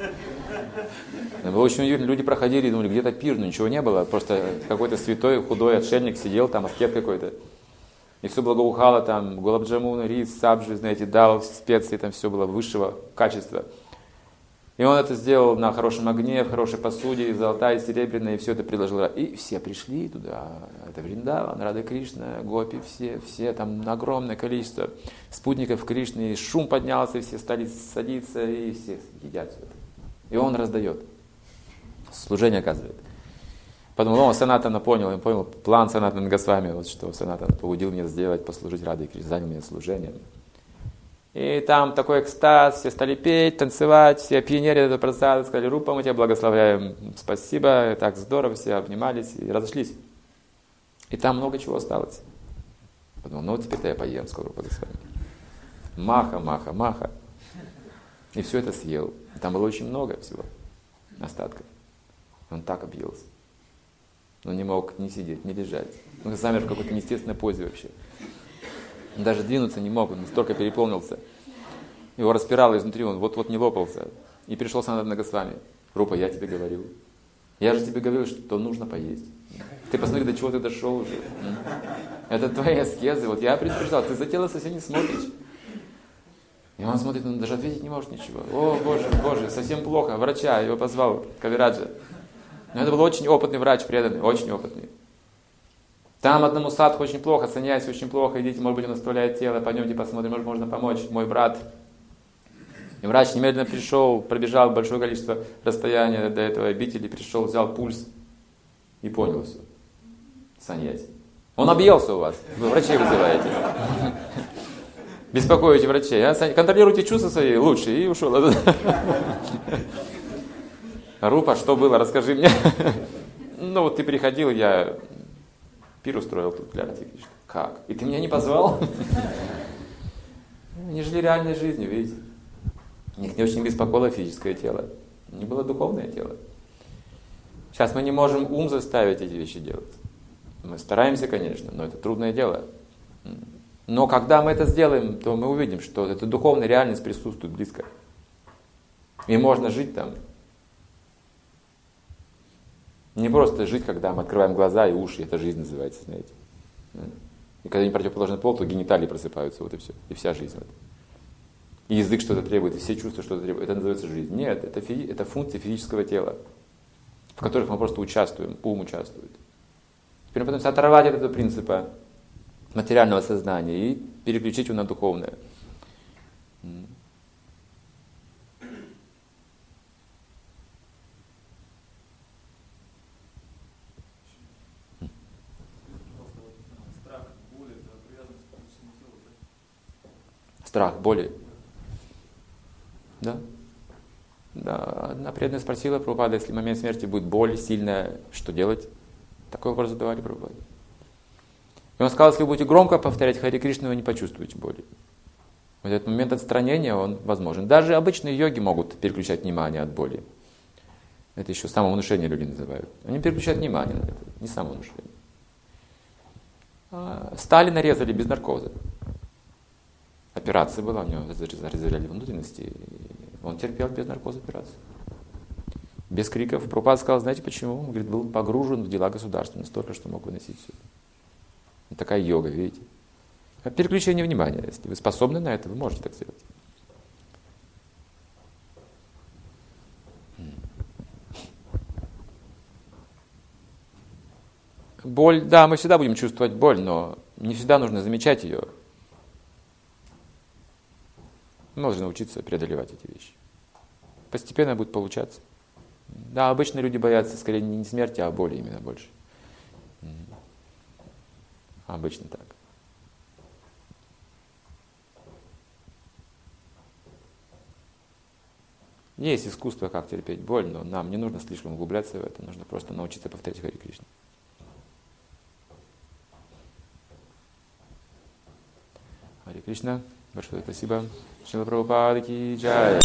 Это было очень удивительно. Люди проходили и думали, где-то пир, но ничего не было. Просто какой-то святой, худой отшельник сидел, там аскет какой-то. И все благоухало, там гулабджамун, рис, сабжи, знаете, дал, специи, там все было высшего качества. И он это сделал на хорошем огне, в хорошей посуде, золотая, серебряная, и все это предложил. И все пришли туда, это Вриндаван, Рада Кришна, гопи, все там огромное количество спутников Кришны, и шум поднялся, и все стали садиться, и все едят все это. И он раздает, служение оказывает. Подумал, Санатана понял, он понял план Санатана Госвами, вот что Санатана побудил меня сделать, послужить Раде Кришне, занял меня служением. И там такой экстаз, все стали петь, танцевать, все опьянели этого просада, сказали: Рупа, мы тебя благословляем, спасибо, так здорово, все обнимались и разошлись. И там много чего осталось. Подумал, ну вот теперь-то я поем, сказал Рупа Госвами. Маха. И все это съел. И там было очень много всего, остатков. Он так объелся. Он не мог ни сидеть, ни лежать. Он замер в какой-то неестественной позе вообще. Он даже двинуться не мог, он настолько переполнился. Его распирало изнутри, он вот-вот не лопался. И пришел Санатана Госвами. Рупа, я тебе говорил. Я же тебе говорил, что нужно поесть. Ты посмотри, до чего ты дошел уже. Это твои аскезы. Вот я предупреждал, ты за тело совсем не смотришь. И он смотрит, он даже ответить не может ничего. О, Боже, совсем плохо. Врача, его позвал Кавираджа. Но это был очень опытный врач, преданный, очень опытный. Там одному садху очень плохо, саньяси очень плохо, идите, может быть, он оставляет тело, пойдемте посмотрим, может, можно помочь, мой брат. И врач немедленно пришел, пробежал большое количество расстояния до этого обители, пришел, взял пульс и понял все. Саньяси. Он объелся у вас, вы врачей вызываете. Беспокоите врачей, контролируйте чувства свои лучше, и ушел. Рупа, что было, расскажи мне. Ну вот ты приходил, я пир устроил тут для Радхи Кришны. Как? И ты меня не позвал? Они жили реальной жизнью, видите. Их не очень беспокоило физическое тело. Не было духовное тело. Сейчас мы не можем ум заставить эти вещи делать. Мы стараемся, конечно, но это трудное дело. Но когда мы это сделаем, то мы увидим, что эта духовная реальность присутствует близко. И можно жить там. Не просто жить, когда мы открываем глаза и уши, это жизнь называется, знаете. И когда не противоположный пол, то гениталии просыпаются, вот и все. И вся жизнь. Вот. И язык что-то требует, и все чувства что-то требуют. Это называется жизнь. Нет, это функции физического тела, в которых мы просто участвуем, ум участвует. Теперь мы пытаемся оторвать от этого принципа материального сознания и переключить его на духовное. страх боли. Да? Да, одна преданная спросила Прабхупада, если в момент смерти будет боль сильная, что делать? Такой вопрос задавали Прабхупаде. И он сказал, если вы будете громко повторять Харе Кришна, вы не почувствуете боли. Вот этот момент отстранения, он возможен. Даже обычные йоги могут переключать внимание от боли. Это еще самовнушение люди называют. Они переключают внимание на это, не самовнушение. Сталина резали без наркоза. Операция была, у него разрезали внутренности. Он терпел без наркоза операцию. Без криков. Прабхупада сказал, знаете почему? Он говорит, был погружен в дела государства настолько, что мог выносить все. Вот такая йога, видите? Переключение внимания. Если вы способны на это, вы можете так сделать. Боль, да, мы всегда будем чувствовать боль, но не всегда нужно замечать ее. Мы должны научиться преодолевать эти вещи. Постепенно будет получаться. Да, обычно люди боятся скорее не смерти, а боли именно больше. Обычно так. Есть искусство, как терпеть боль, но нам не нужно слишком углубляться в это, нужно просто научиться повторять Харе Кришна. Харе Кришна, большое спасибо. Шрила Прабхупада ки джай.